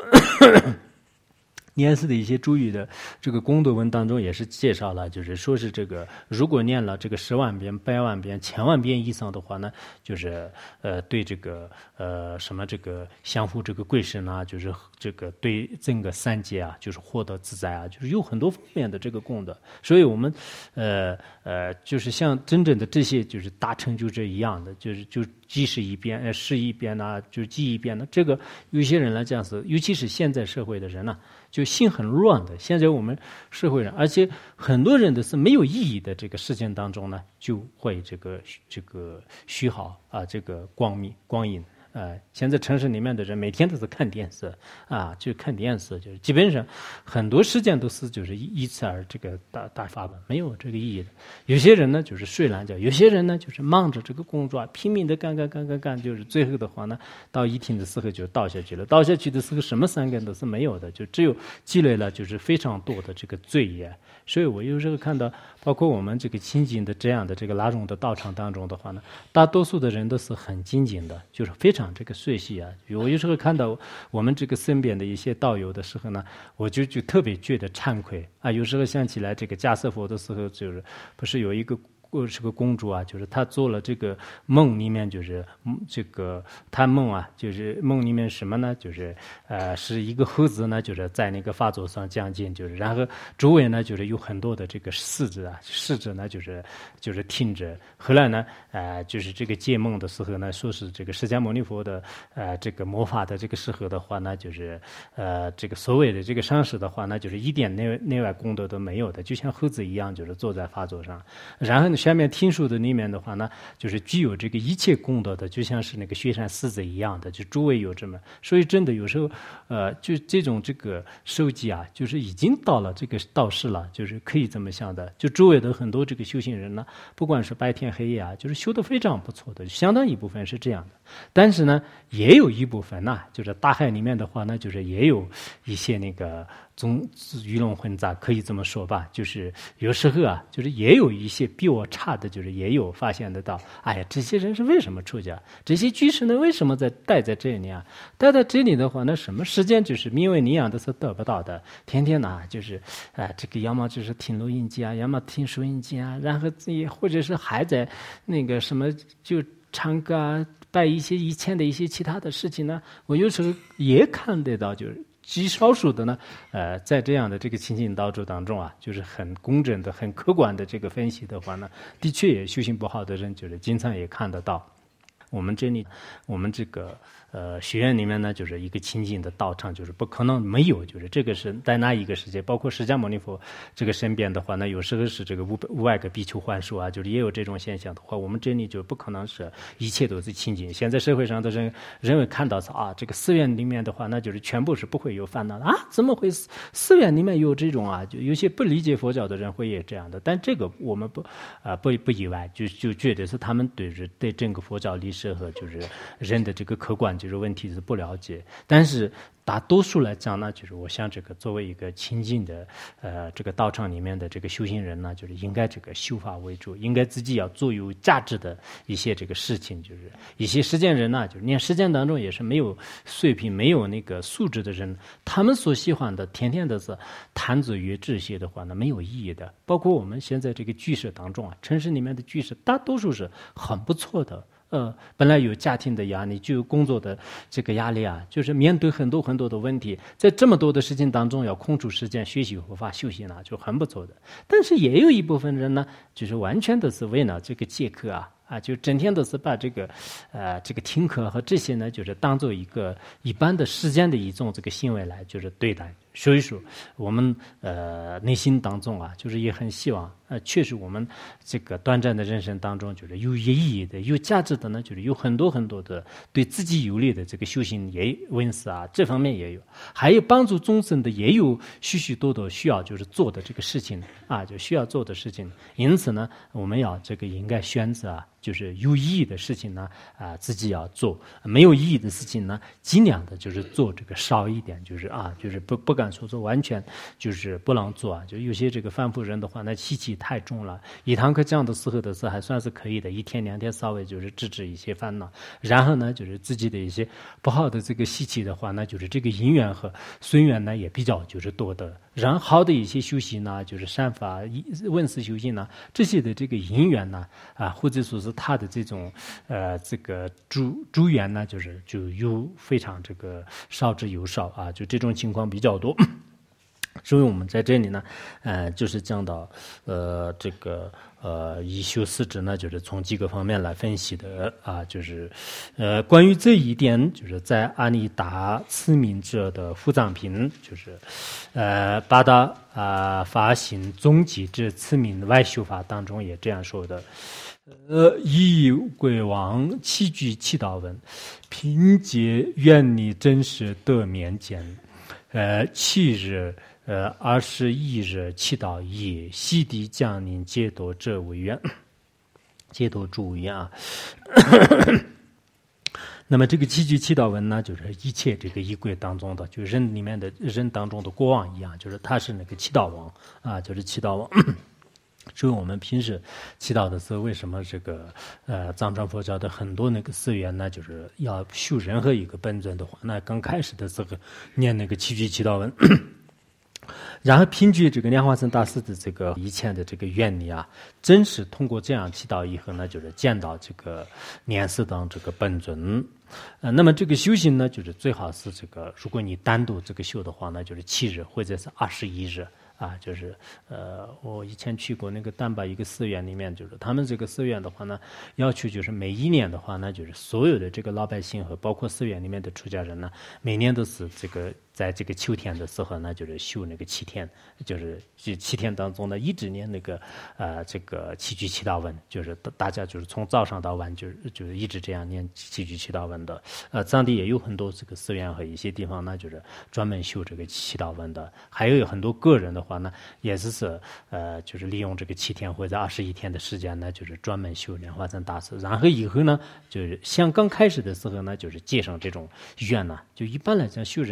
[SPEAKER 1] 念寺的一些注语的这个功德文当中也是介绍了，就是说是这个如果念了这个十万遍、百万遍、千万遍以上的话呢，就是呃对这个呃什么这个相互这个贵神啊，就是这个对整个三界啊，就是获得自在啊，就是有很多方面的这个功德。所以我们呃呃就是像真正的这些就是大成就者一样的，就是就记是一遍、呃试一遍呐、啊，就记一遍呢。这个有些人来讲是，尤其是现在社会的人呢、啊。就心很乱的，现在我们社会人，而且很多人的是没有意义的这个事件当中呢，就会这个这个虚耗啊，这个光明光阴。呃，现在城市里面的人每天都是看电视啊，就看电视，就是基本上很多时间都是就是一次而这个打打发吧，没有这个意义的。有些人呢就是睡懒觉，有些人呢就是忙着这个工作，拼命的干干干干干，就是最后的话呢，到一天的时候就倒下去了。倒下去的时候，什么善根都是没有的，就只有积累了就是非常多的这个罪业。所以我有时候看到，包括我们这个亲近的这样的这个拉拢的道场当中的话呢，大多数的人都是很精进的，就是非常。这个随喜啊，我有时候看到我们这个身边的一些道友的时候呢，我就就特别觉得惭愧啊。有时候想起来这个迦叶佛的时候，就是不是有一个是个公主啊，就是她做了这个梦里面，就是这个她梦啊，就是梦里面什么呢？就是呃是一个猴子呢，就是在那个法座上讲经，就是然后周围呢就是有很多的这个侍者啊，侍者呢就是就是听着。后来呢，呃就是这个解梦的时候呢，说是这个释迦牟尼佛的呃这个魔法的这个时候的话呢，就是呃这个所谓的这个上师的话呢，就是一点内内外功德都没有的，就像猴子一样，就是坐在法座上，然后呢。下面听书的里面的话呢，就是具有这个一切功德的，就像是那个雪山狮子一样的，就诸位有这么，所以真的有时候，呃，就这种这个收集啊，就是已经到了这个道士了，就是可以这么想的。就诸位的很多这个修行人呢，不管是白天黑夜啊，就是修得非常不错的，相当一部分是这样的。但是呢，也有一部分呢，就是大海里面的话呢，就是也有一些那个。总鱼龙混杂，可以这么说吧，就是有时候啊，就是也有一些比我差的，就是也有发现得到。哎呀，这些人是为什么出家？这些居士呢，为什么在待在这里啊？待在这里的话，那什么时间就是因为你养的是得不到的，天天呢就是哎、呃，这个要么就是听录音机啊，要么听收音机啊，然后自己或者是还在那个什么就唱歌啊。 拜一些以前的一些其他的事情呢，我有时候也看得到，就是极少数的呢，呃，在这样的这个情景当中当中啊，就是很公正的、很客观的这个分析的话呢，的确也修行不好的人，就是经常也看得到。我们这里，我们这个呃学院里面呢，就是一个清净的道场，就是不可能没有，就是这个是在那一个世界，包括释迦牟尼佛这个身边的话呢，有时候是这个五五万个比丘还俗啊，就是也有这种现象的话，我们这里就不可能是一切都是清净。现在社会上的人认为看到啊，这个寺院里面的话，那就是全部是不会有烦恼的啊，怎么会寺寺院里面有这种啊？就有些不理解佛教的人会也这样的，但这个我们不啊、呃、不不意外，就就觉得是他们对着对整个佛教历史和就是人的这个客观就是问题是不了解，但是大多数来讲呢，就是我想这个作为一个亲近的呃这个道场里面的这个修行人呢，就是应该这个修法为主，应该自己要做有价值的一些这个事情，就是一些实践人呢，就是念实践当中也是没有水平、没有那个素质的人，他们所喜欢的天天的是谈资于这些的话呢，没有意义的。包括我们现在这个居士当中啊，城市里面的居士大多数是很不错的。呃，本来有家庭的压力，就有工作的这个压力啊，就是面对很多很多的问题，在这么多的事情当中，要空出时间学习佛法修行啊，就很不错的。但是也有一部分人呢，就是完全都是为了这个借课啊。啊，就整天都是把这个，呃，这个听课和这些呢，就是当做一个一般的时间的一种这个行为来，就是对待。所以说，我们呃内心当中啊，就是也很希望，呃，确实我们这个短暂的人生当中，就是有意义的、有价值的呢，就是有很多很多的对自己有利的这个修行也闻思啊，这方面也有，还有帮助众生的也有许许多多需要就是做的这个事情啊，就需要做的事情。因此呢，我们要这个应该选择啊。就是有意义的事情呢，啊、呃，自己要做；没有意义的事情呢，尽量的就是做这个少一点，就是啊，就是不不敢说说完全就是不能做啊。就有些这个凡夫人的话，那习气太重了。一堂课讲的时候的是还算是可以的，一天两天稍微就是制止一些烦恼。然后呢，就是自己的一些不好的这个习气的话，那就是这个因缘和随缘呢也比较就是多的。然后好的一些修行呢，就是善法、闻思修行呢，这些的这个因缘呢，啊，或者说是他的这种呃这个诸诸缘呢，就是就有非常这个少之又少啊，就这种情况比较多。所以我们在这里呢，呃，就是讲到呃这个呃以修四支呢，就是从几个方面来分析的啊，就是呃关于这一点，就是在阿尼达次名者的复藏品，就是呃八大啊法行总集之次名外修法当中也这样说的。呃，以鬼王七句七道文，凭借愿力真实得面见，呃，七日。呃，二十一日七道一，悉地降临解脱者为愿，解脱诸为愿啊。那么这个七句七道文呢，就是一切这个仪轨当中的，就是人里面的人当中的国王一样，就是他是那个七道王啊，就是七道王。所以我们平时祈祷的时候，为什么这个呃藏传佛教的很多那个寺院呢，就是要修任何一个本尊的话，那刚开始的时候念那个七句七道文。然后凭据这个莲花生大师的这个以前的这个愿力啊，真是通过这样祈祷以后呢，就是见到这个念思当这个本尊。呃，那么这个修行呢，就是最好是这个，如果你单独这个修的话呢，就是七日或者是二十一日。啊，就是呃，我以前去过那个丹巴一个寺院里面，就是他们这个寺院的话呢，要求就是每一年的话呢，就是所有的这个老百姓和包括寺院里面的出家人呢，每年都是这个在这个秋天的时候呢，就是修那个七天，就是这七天当中呢，一直念那个呃这个七句七道文，就是大家就是从早上到晚就是就是一直这样念七句七道文的。呃，藏地也有很多这个寺院和一些地方呢，就是专门修这个七道文的，还有很多个人的话呢，也是是呃，就是利用这个七天或者二十一天的时间呢，就是专门修莲花生大师。然后以后呢，就是像刚开始的时候呢，就是接上这种愿呢，就一般来讲修任何一个本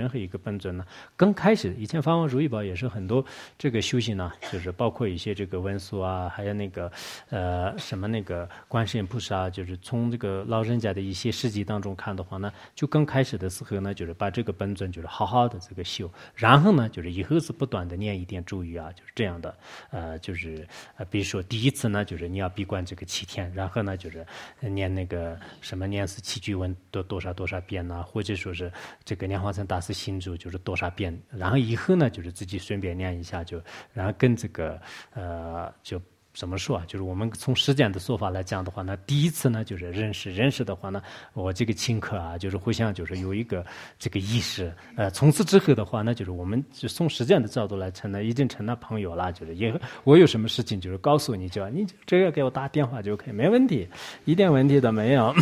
[SPEAKER 1] 本尊呢，刚开始以前法王如意宝也是很多这个修行呢，就是包括一些这个文殊啊，还有那个呃什么那个观世音菩萨，就是从这个老人家的一些事迹当中看的话呢，就刚开始的时候呢，就是把这个本尊就是好好的这个修，然后呢，就是以后是不断的念一点咒语啊，就是这样的，呃，就是呃，比如说第一次呢，就是你要闭关这个七天，然后呢，就是念那个什么念是七句文多多少多少遍呐、啊，或者说是这个莲花生大师心咒就是多少遍，然后以后呢，就是自己顺便念一下就，然后跟这个呃就。怎么说啊？就是我们从实践的说法来讲的话呢，第一次呢就是认识，认识的话呢，我这个亲客啊，就是互相就是有一个这个意识，呃，从此之后的话呢，就是我们就从实践的角度来成了，已经成了朋友了，就是也我有什么事情就是告诉你就，你这个给我打电话就可以，没问题，一点问题都没有。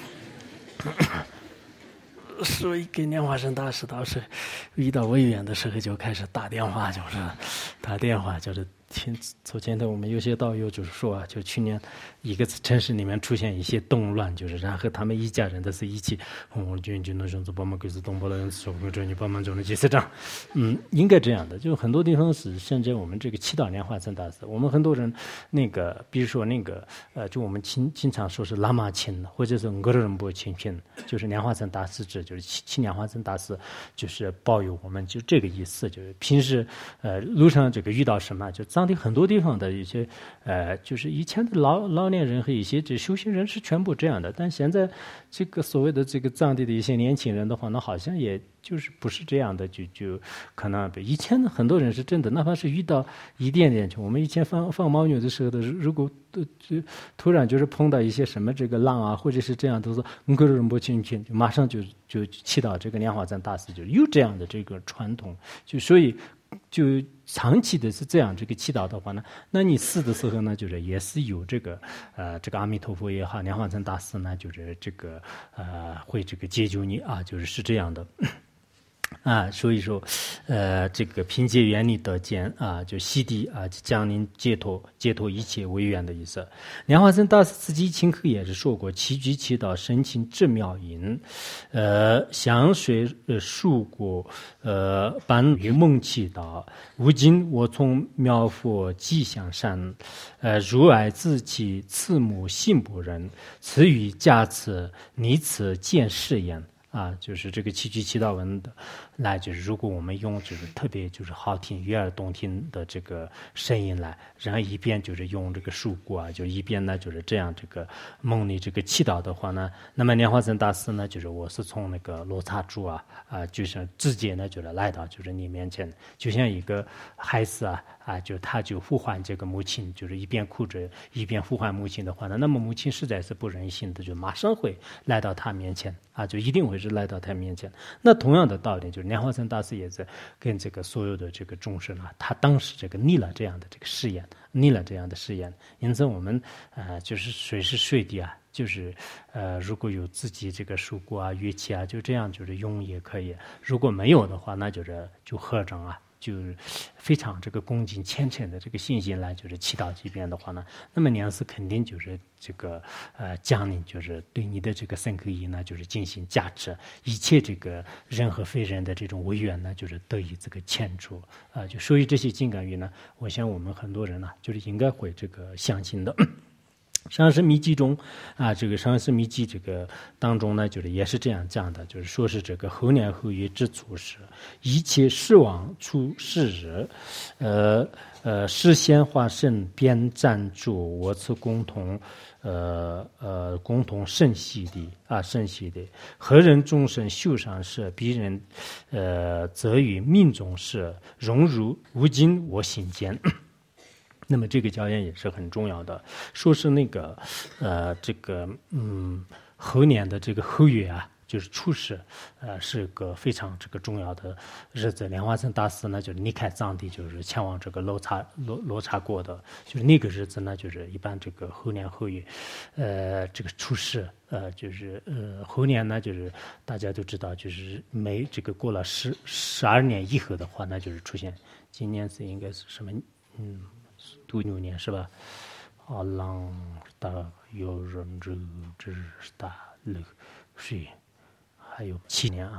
[SPEAKER 1] 所以给莲花生大师倒是遇到委员的时候就开始打电话，就是打电话就是。听昨天的我们有些道友就是说啊，就去年一个城市里面出现一些动乱，就是然后他们一家人都是一起，我军军的兄弟帮忙给是东北的人说或者你帮忙中的几十张，嗯，应该这样的。就很多地方是甚至我们这个祈祷莲花生大师，我们很多人那个，比如说那个呃，就我们经经常说是喇嘛亲，或者是俄人波亲亲，就是莲花生大师制，就是七七莲花生大师，就是保佑我们，就这个意思。就是平时呃路上这个遇到什么就。当地很多地方的一些，呃，就是以前的老老年人和一些这修行人是全部这样的，但现在这个所谓的这个藏地的一些年轻人的话，那好像也就是不是这样的，就就可能以前的很多人是真的，哪怕是遇到一点点，就我们以前放放牦牛的时候的，如果就突然就是碰到一些什么这个浪啊，或者是这样，都是嗯个人不亲近，就马上就就祈祷这个莲花藏大师，就有这样的这个传统，就所以。就长期的是这样这个祈祷的话呢，那你死的时候呢，就是也是有这个呃这个阿弥陀佛也好，莲花生大师呢，就是这个呃会这个解救你啊，就是是这样的。啊，所以说，呃，这个凭借原理得见啊，就悉地啊，将您解脱，解脱一切为缘的意思。莲花生大师自己亲口也是说过：七句祈祷，深情至妙音，呃，香水呃树果，呃，伴于梦祈祷。如今我从妙佛吉祥山，呃，如爱自起，慈母信不仁，此语加持，你此见誓言。啊，就是这个七句祈祷文的，来就是如果我们用就是特别就是好听、悦耳动听的这个声音来，然后一边就是用这个树果啊，就一边呢就是这样这个梦里这个祈祷的话呢，那么莲花生大师呢，就是我是从那个罗刹珠啊啊，就是直接呢就是来到就是你面前，就像一个孩子啊啊，就他就呼唤这个母亲，就是一边哭着一边呼唤母亲的话呢，那么母亲实在是不忍心的，就马上会来到他面前啊，就一定会是来到他面前。那同样的道理，就是莲花生大师也是跟这个所有的这个众生啊，他当时这个立了这样的这个誓言，立了这样的誓言。因此我们呃就是随时随地啊，就是呃如果有自己这个书果啊、乐器啊，就这样就是用也可以。如果没有的话，那就是就合掌啊。就是非常这个恭敬虔诚的这个信心来，就是祈祷这边的话呢，那么娘是肯定就是这个呃将领就是对你的这个身口意呢，就是进行加持，一切这个人和非人的这种违缘呢，就是得以这个牵除啊、呃。就所以这些金刚语呢，我想我们很多人呢，就是应该会这个相信的。上师密记中啊，这个上师密记这个当中呢，就是也是这样讲的，就是说是这个后年后月之初时，一切世往出世日，呃呃，世仙化身边赞助我此共同，呃呃共同甚喜的啊甚喜的，何人众生修上世，彼人呃则与命中事融入无尽我心间。那么这个教言也是很重要的，说是那个，呃，这个嗯，猴年的这个猴月啊，就是初世，呃，是个非常这个重要的日子。莲花生大师呢，就是离开藏地，就是前往这个罗刹罗罗刹国的，就是那个日子呢，就是一般这个猴年猴月，呃，这个初世，呃，就是呃猴年呢，就是大家都知道，就是每这个过了十十二年以后的话，那就是出现，今年是应该是什么？嗯。兔牛年是吧？阿郎大有人之之大乐水，还有七年啊，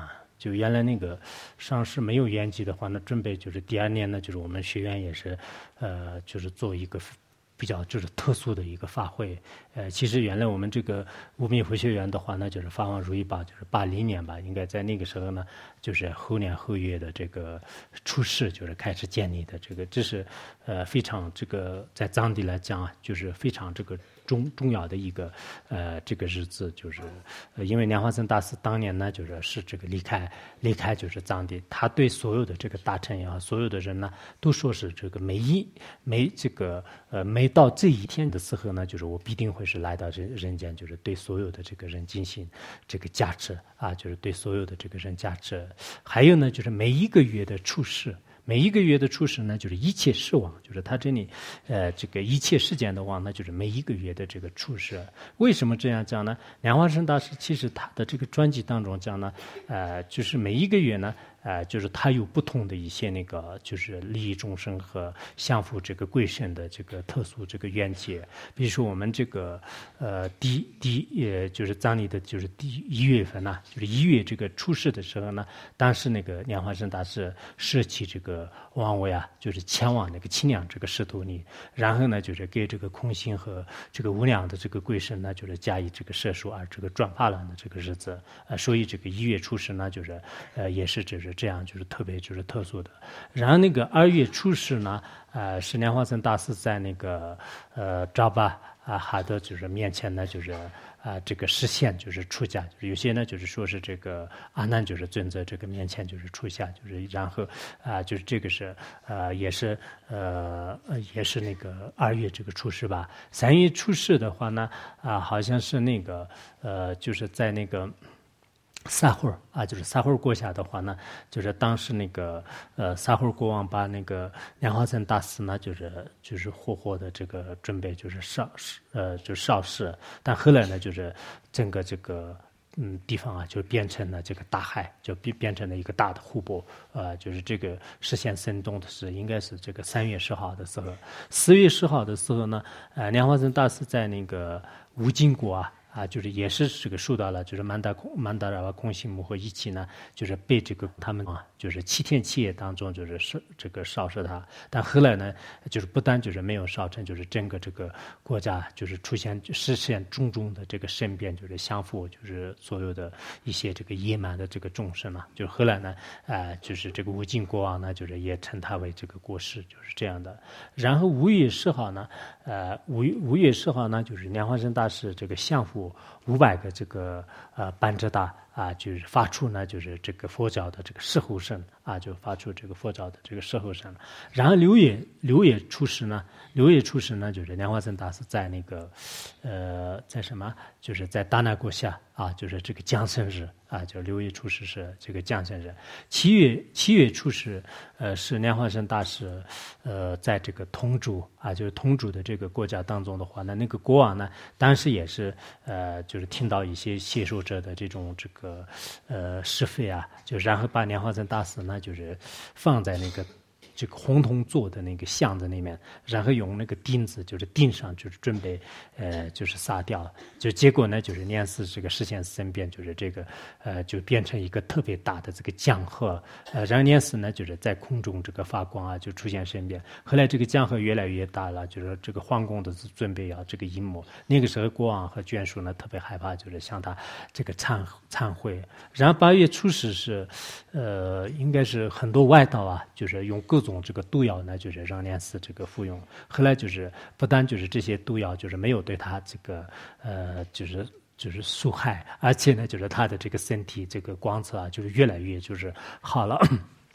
[SPEAKER 1] 就原来那个上市没有延期的话，那准备就是第二年呢，就是我们学院也是，呃，就是做一个比较就是特殊的一个法会。呃，其实原来我们这个无名佛学院的话呢，就是法王如意吧，就是八零年吧，应该在那个时候呢，就是后年后月的这个出世，就是开始建立的。这个这是呃非常这个在藏地来讲啊，就是非常这个重重要的一个呃这个日子，就是呃因为莲花生大师当年呢，就是是这个离开离开就是藏地，他对所有的这个大臣呀，所有的人呢，都说是这个每一每这个呃每到这一天的时候呢，就是我必定会是来到人人间，就是对所有的这个人进行这个加持啊，就是对所有的这个人加持。还有呢，就是每一个月的出世。每一个月的出世呢，就是一切事王，就是他这里，呃，这个一切事件的王呢，就是每一个月的这个出世。为什么这样讲呢？莲花生大师其实他的这个专辑当中讲呢，呃，就是每一个月呢，呃，就是他有不同的一些那个，就是利益众生和降服这个贵神的这个特殊这个缘节。比如说我们这个，呃，第第呃，就是藏历的，就是第一月份呢、啊，就是一月这个出世的时候呢，当时那个莲花生大师舍弃这个王位啊，就是前往那个清凉这个石头里，然后呢，就是给这个空性和这个无量的这个贵神呢，就是加以这个摄受而这个转发了的这个日子。呃，所以这个一月出世呢，就是呃，也是就是这样，就是特别就是特殊的。然后那个二月出世呢，呃，是莲花生大师在那个呃扎巴啊哈德就是面前呢，就是啊这个实现就是出家，就是有些呢就是说是这个阿难就是尊者这个面前就是出家，就是然后啊就是这个是呃也是呃也是那个二月这个出世吧。三月出世的话呢啊好像是那个呃就是在那个。撒会儿啊，就是撒会儿国下的话呢，就是当时那个呃撒会儿国王把那个莲花生大师呢，就是就是活活的这个准备就是烧呃就烧死，但后来呢就是整个这个嗯地方啊就变成了这个大海，就变变成了一个大的湖泊，呃就是这个实现生动的是应该是这个三月十号的时候，四月十号的时候呢，呃莲花生大师在那个无尽国啊。啊，就是也是这个受到了，就是曼达空曼达拉瓦空行母和一起呢，就是被这个他们啊，就是七天七夜当中就是烧这个烧死他，但后来呢，就是不但就是没有烧成，就是整个这个国家就是出现实现种种的这个生变，就是降服就是所有的一些这个野蛮的这个众生嘛，就后来呢，啊、呃，就是这个无尽国王呢，就是也称他为这个国师，就是这样的。然后五月十号呢，呃，五五月十号呢，就是莲花生大师这个降服。五百个这个呃班哲达啊，就是发出呢，就是这个佛教的这个释后声啊，就发出这个佛教的这个释后声。然后六月六月初十呢，六月初十呢，就是莲花生大师在那个呃在什么，就是在大难国下啊，就是这个降生日啊，就六月初十是这个降生日。七月七月初十呃是莲花生大师呃在这个通主啊，就是通主的这个国家当中的话呢，那个国王呢，当时也是呃就是听到一些写受者的这种这个呃是非啊，就然后把莲花生大师呢就是放在那个这个红铜做的那个箱子里面，然后用那个钉子就是钉上，就是准备呃就是杀掉，就结果呢就是莲师这个实现生变，就是这个呃就变成一个特别大的这个江河，呃然后莲师呢就是在空中这个发光啊，就出现生变。后来这个江河越来越大了，就是这个皇宫的准备要这个阴谋，那个时候国王和眷属呢特别害怕，就是向他这个忏忏悔。然后八月初十是呃应该是很多外道啊，就是用各种这个毒药呢，就是让莲师这个服用。后来就是不但就是这些毒药就是没有对他这个呃就是就是受害，而且呢就是他的这个身体这个光泽啊，就是越来越就是好了。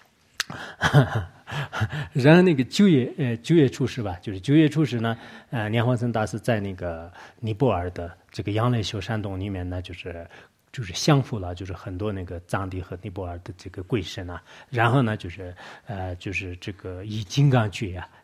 [SPEAKER 1] 然后那个九月呃九月初十吧，就是九月初十呢，呃莲花生大师在那个尼泊尔的这个杨雷秀山洞里面呢，就是就是降服了，就是很多那个藏地和尼泊尔的这个贵神啊，然后呢就是呃就是这个以金刚诀啊，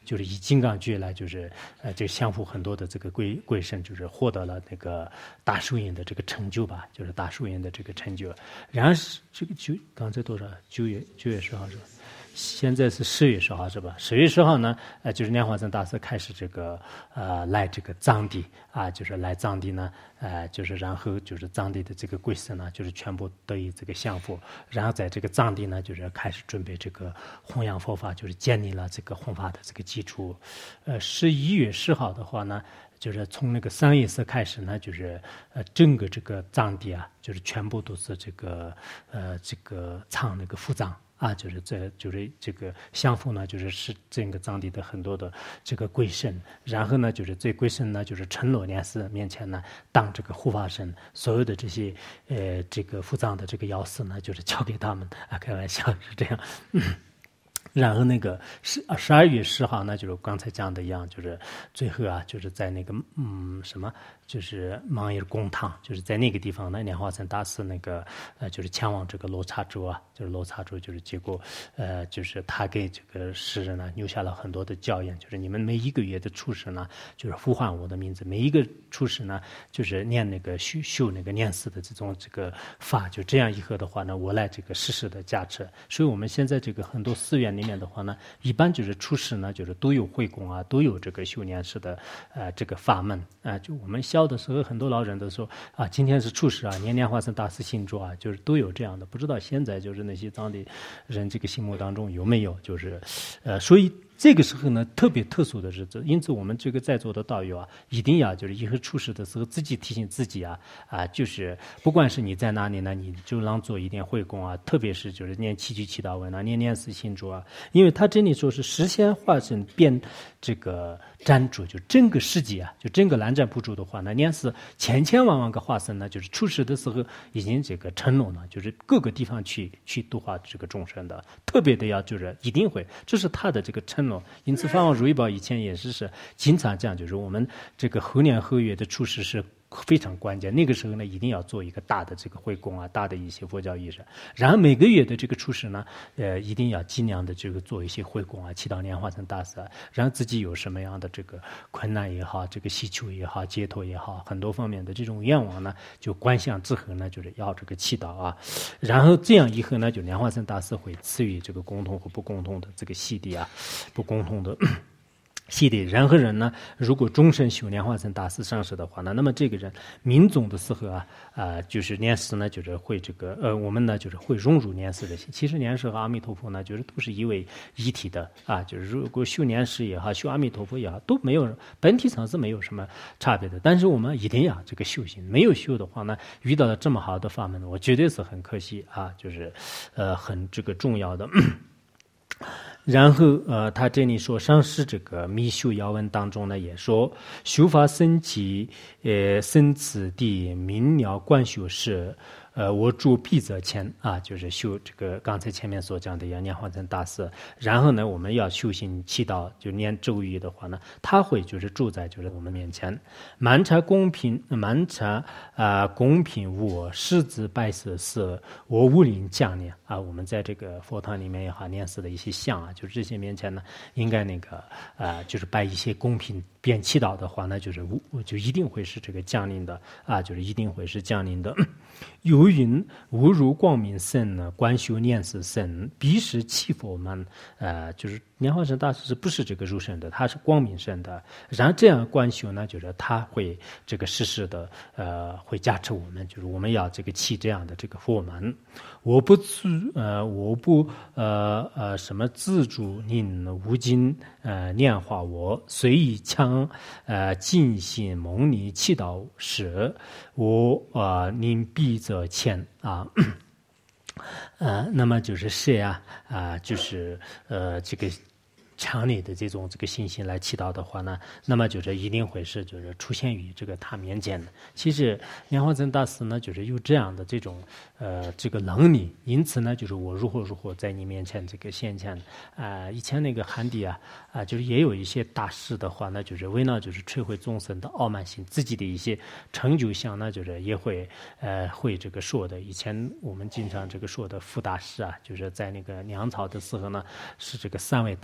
[SPEAKER 1] 就是以金刚诀来，就是呃，就降服很多的这个贵贵神，就是获得了那个大寿印的这个成就吧，就是大寿印的这个成就。然后是这个九，刚才多少？九月九月十号是吧？现在是十月十号是吧？十月十号呢，呃，就是莲花生大师开始这个呃来这个藏地啊，就是来藏地呢，呃，就是然后就是藏地的这个贵神呢，就是全部得以这个降服，然后在这个藏地呢，就是开始准备这个弘扬佛法，就是建立了这个弘法的这个基础。呃，十一月十号的话呢，就是从那个三月四开始呢，就是呃整个这个藏地啊，就是全部都是这个呃这个唱那个复藏。啊，就是这就是这个降服呢，就是是整个藏地的很多的这个贵神，然后呢，就是这贵神呢，就是陈罗莲师面前呢当这个护法神，所有的这些呃这个复藏的这个药师呢，就是交给他们啊，开玩笑是这样。嗯然后那个十十二月十号呢，就是刚才讲的一样，就是最后啊，就是在那个嗯什么，就是芒叶公堂，就是在那个地方呢，莲花生大师那个呃，就是前往这个罗刹州啊，就是罗刹州，就是结果呃，就是他给这个诗人呢留下了很多的教言，就是你们每一个月的初十呢，就是呼唤我的名字，每一个初十呢，就是念那个修修那个念思的这种这个法，就这样以后的话呢，我来这个时时的加持，所以我们现在这个很多寺院里面的话呢，一般就是初十呢，就是都有会供啊，都有这个修念师的呃这个法门啊、呃。就我们小的时候，很多老人都说啊，今天是初十啊，年年花生大师信主啊，就是都有这样的。不知道现在就是那些藏地人这个心目当中有没有，就是呃，所以。这个时候呢，特别特殊的日子，因此我们这个在座的道友啊，一定要就是以后出事的时候，自己提醒自己啊啊，就是不管是你在哪里呢，你就让做一点会供啊，特别是就是念七句祈祷文啊，念念思心主啊，因为他这里说是实现化身变这个占主，就整个世界啊，就整个蓝湛普主的话，那念是千千万万个化身呢，就是出世的时候已经这个承诺了，就是各个地方去去度化这个众生的，特别的要就是一定会，这是他的这个承诺。因此，法王如意宝以前也是是经常这样，就是我们这个猴年猴月的出世是非常关键。那个时候呢，一定要做一个大的这个会供啊，大的一些佛教仪式。然后每个月的这个出世呢，呃，一定要尽量的这个做一些会供啊，祈祷莲花生大师啊，然后自己有什么样的这个困难也好，这个祈求也好，解脱也好，很多方面的这种愿望呢，就观想之后呢，就是要这个祈祷啊。然后这样以后呢，就莲花生大师会赐予这个共同和不共同的这个洗涤啊，不共同的。系的人和人呢，如果终身修莲花生大师上师的话呢，那么这个人民众的时候啊，呃，就是念师呢，就是会这个呃，我们呢就是会融入念师的心。其实念师和阿弥陀佛呢，就是都是一为一体的啊。就是如果修念师也好，修阿弥陀佛也好，都没有本体上是没有什么差别的。但是我们一定要这个修行，没有修的话呢，遇到了这么好的法门，我绝对是很可惜啊，就是呃很这个重要的。然后，呃，他这里说上师这个密修要文当中呢，也说修法僧祇，呃，僧此地明了观修是。呃，我住必则前啊，就是修这个刚才前面所讲的念花生大师。然后呢，我们要修行祈祷，就念咒语的话呢，他会就是住在就是我们面前。满察公平，满察啊、呃、公平无我，狮子白色色，我无灵降念啊。我们在这个佛堂里面也好，念寺的一些像啊，就是这些面前呢，应该那个啊、呃，就是摆一些公平便祈祷的话呢，就是无就一定会是这个降临的啊，就是一定会是降临的。由云无如光明僧呢，观修念思僧，彼时七佛们，呃，就是莲花生大师是不是这个入圣的？他是光明圣的。然后这样观修呢，就是他会这个时时的，呃，会加持我们，就是我们要这个起这样的这个佛门。我不自呃，我不呃呃什么自主您无尽呃念化我，随意强呃尽心蒙你祈祷时，我呃您必则前啊。呃，那么就是谁啊？啊、呃，就是呃这个。强烈的这种这个信心来祈祷的话呢，那么就是一定会是就是出现于这个他面前的。其实莲花生大师呢，就是有这样的这种呃这个能力，因此呢，就是我如何如何在你面前这个现前啊、呃。以前那个汉地啊啊、呃，就是也有一些大师的话呢，就是为了就是摧毁众生的傲慢心，自己的一些成就相呢，就是也会呃会这个说的。以前我们经常这个说的傅大师啊，就是在那个梁朝的时候呢，是这个三位大师之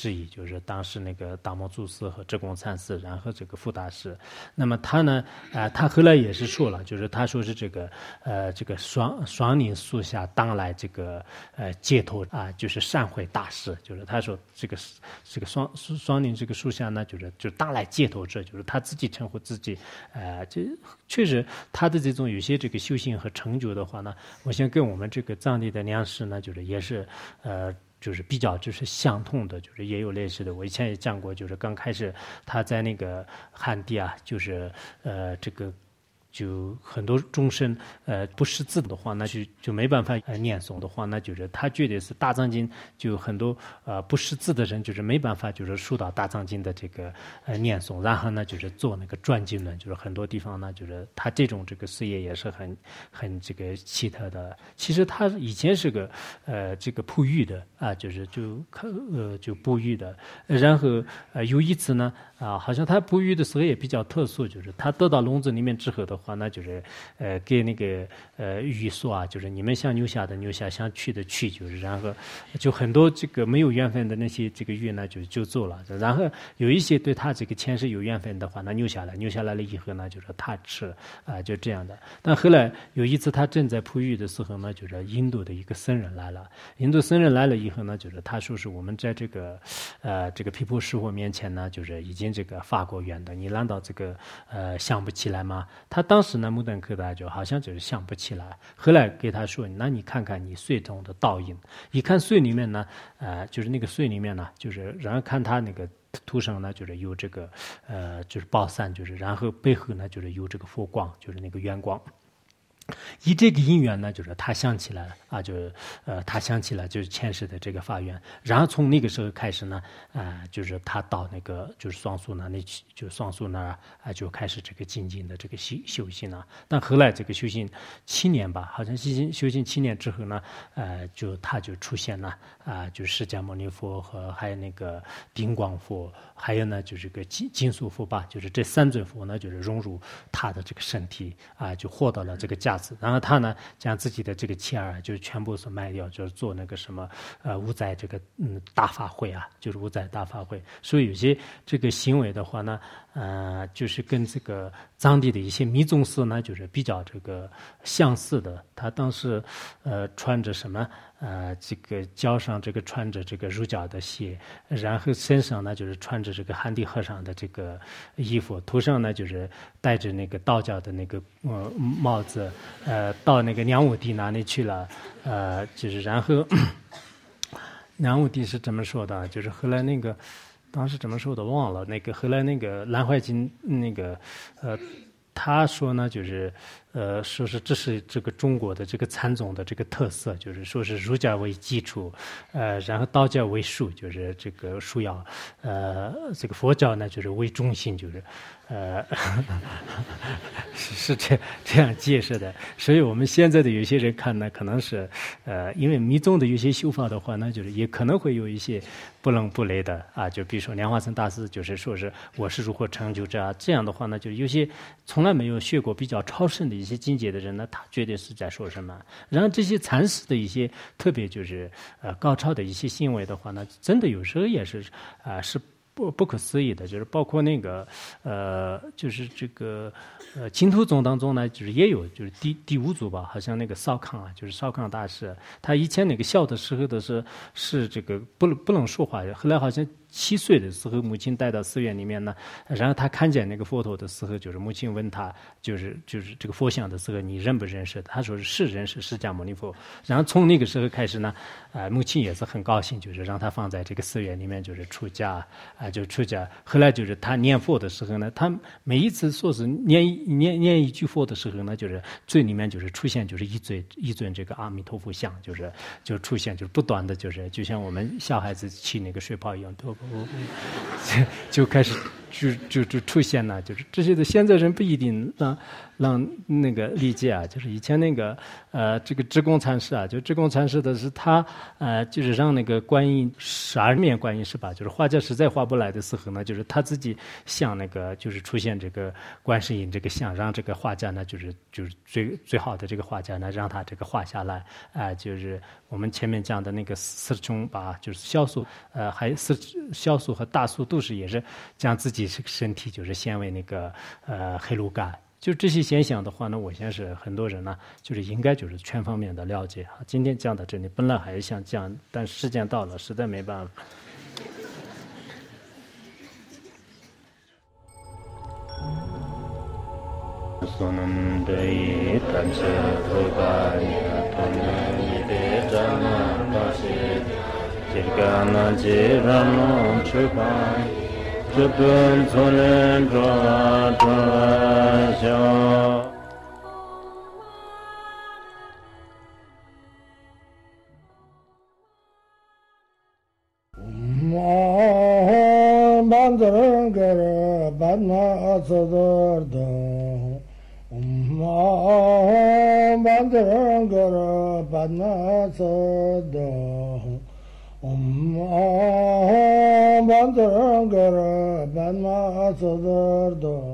[SPEAKER 1] 师仪，就是当时那个达摩祖师和智公禅师，然后这个傅大师。那么他呢，啊、呃，他后来也是说了，就是他说是这个呃这个双双林树下当来这个呃解脱啊、呃，就是善慧大师，就是他说这个这个双双林这个树下呢，就是就当来解脱者，就是他自己称呼自己，呃，这确实他的这种有些这个修行和成就的话呢，我想跟我们这个藏地的良师呢，就是也是呃。就是比较就是相同的，就是也有类似的。我以前也讲过，就是刚开始他在那个汉地啊，就是呃这个。就很多众生呃不识字的话，那就就没办法呃念诵的话，那就是他觉得是大藏经就很多呃不识字的人就是没办法就是受到大藏经的这个呃念诵，然后呢就是做那个转经论，就是很多地方呢就是他这种这个事业也是很很这个奇特的。其实他以前是个呃这个哺育的啊，就是就呃就哺育的，然后呃有一次呢啊，好像他哺育的时候也比较特殊，就是他得到笼子里面之后的话，那就是呃给那个呃鱼说啊，就是你们想留下的留下，想去的去，就是然后就很多这个没有缘分的那些这个鱼呢就就走了，然后有一些对他这个前世有缘分的话，那留下来，留下来了以后呢，就是他吃啊、呃，就这样的。但后来有一次他正在哺育的时候呢，就是印度的一个僧人来了，印度僧人来了以后呢，就是他说是我们在这个呃这个毗婆尸佛面前呢，就是已经这个发过愿的，你难道这个呃想不起来吗？他当时呢，木登克达就好像就是想不起来，后来给他说，那你看看你穗中的倒影，一看穗里面呢，呃，就是那个穗里面呢，就是然后看他那个图上呢，就是有这个呃，就是宝伞，就是然后背后呢，就是有这个佛光，就是那个圆光。以这个因缘呢，就是他想起来了啊，就是呃，他想起来就是前世的这个发愿，然后从那个时候开始呢，啊、呃，就是他到那个就是双树那里去，就双树那儿啊、呃，就开始这个精进的这个修修行了。但后来这个修行七年吧，好像修行修行七年之后呢，呃，就他就出现了啊、呃，就释迦牟尼佛和还有那个丁光佛，还有呢就是个金金素佛吧，就是这三尊佛呢，就是融入他的这个身体啊、呃，就获得了这个价。然后他呢，将自己的这个钱儿就是全部是卖掉，就是做那个什么呃五载这个嗯大法会啊，就是五载大法会。所以有些这个行为的话呢，呃，就是跟这个藏地的一些密宗寺呢，就是比较这个相似的。他当时呃穿着什么呃这个脚上这个穿着这个儒家的鞋，然后身上呢就是穿着这个汉地和尚的这个衣服，头上呢就是戴着那个道教的那个呃帽子。呃，到那个娘武帝那里去了，呃，就是然后娘武帝是怎么说的？就是后来那个当时怎么说的忘了。那个后来那个南怀瑾那个呃，他说呢，就是呃，说是这是这个中国的这个禅宗的这个特色，就是说是儒家为基础，呃，然后道教为属，就是这个属要，呃，这个佛教呢就是为中心，就是。呃，是是这这样解释的，所以我们现在的有些人看呢，可能是呃，因为密宗的有些修法的话呢，就是也可能会有一些不伦不类的啊，就比如说莲花生大师就是说是我是如何成就这样，这样的话呢，就是有些从来没有学过比较超胜的一些境界的人呢，他觉得是在说什么。然后这些禅师的一些特别就是呃高超的一些行为的话呢，真的有时候也是啊、呃、是。不不可思议的，就是包括那个呃，就是这个呃，净土宗当中呢，就是也有，就是第第五祖吧，好像那个少康啊，就是少康大师，他以前那个小的时候的是是这个不不能说话，后来好像。七岁的时候，母亲带到寺院里面呢，然后他看见那个佛陀的时候，就是母亲问他，就是就是这个佛像的时候，你认不认识？他说是认识释迦牟尼佛。然后从那个时候开始呢，啊、呃，母亲也是很高兴，就是让他放在这个寺院里面，就是出家啊、呃，就出家。后来就是他念佛的时候呢，他每一次说是念念念一句佛的时候呢，就是嘴里面就是出现就是一尊一尊这个阿弥陀佛像，就是就出现就是不断的就是就像我们小孩子骑那个水泡一样，都。就开始就就就出现了，就是这些的现在人不一定让让那个理解啊，就是以前那个呃这个智公禅师啊，就智公禅师的是他呃就是让那个观音十二面观音是吧？就是画家实在画不来的时候呢，就是他自己像那个就是出现这个观世音这个像，让这个画家呢就是就是最最好的这个画家呢让他这个画下来啊、呃，就是我们前面讲的那个四重吧，就是肖素呃还四肖素和大素都是也是将自己身体就是献为那个呃黑鹿干。就这些现象的话呢，我相信很多人呢，就是应该就是全方面的了解啊。今天讲到这里，本来还是想讲，但时间到了，实在没办法。这本从人着着想，
[SPEAKER 2] Om Bandar Gara Badna Sadar Da Om Bandar Gara Badna Sadar Om Bandar Gara Badna Sadar Da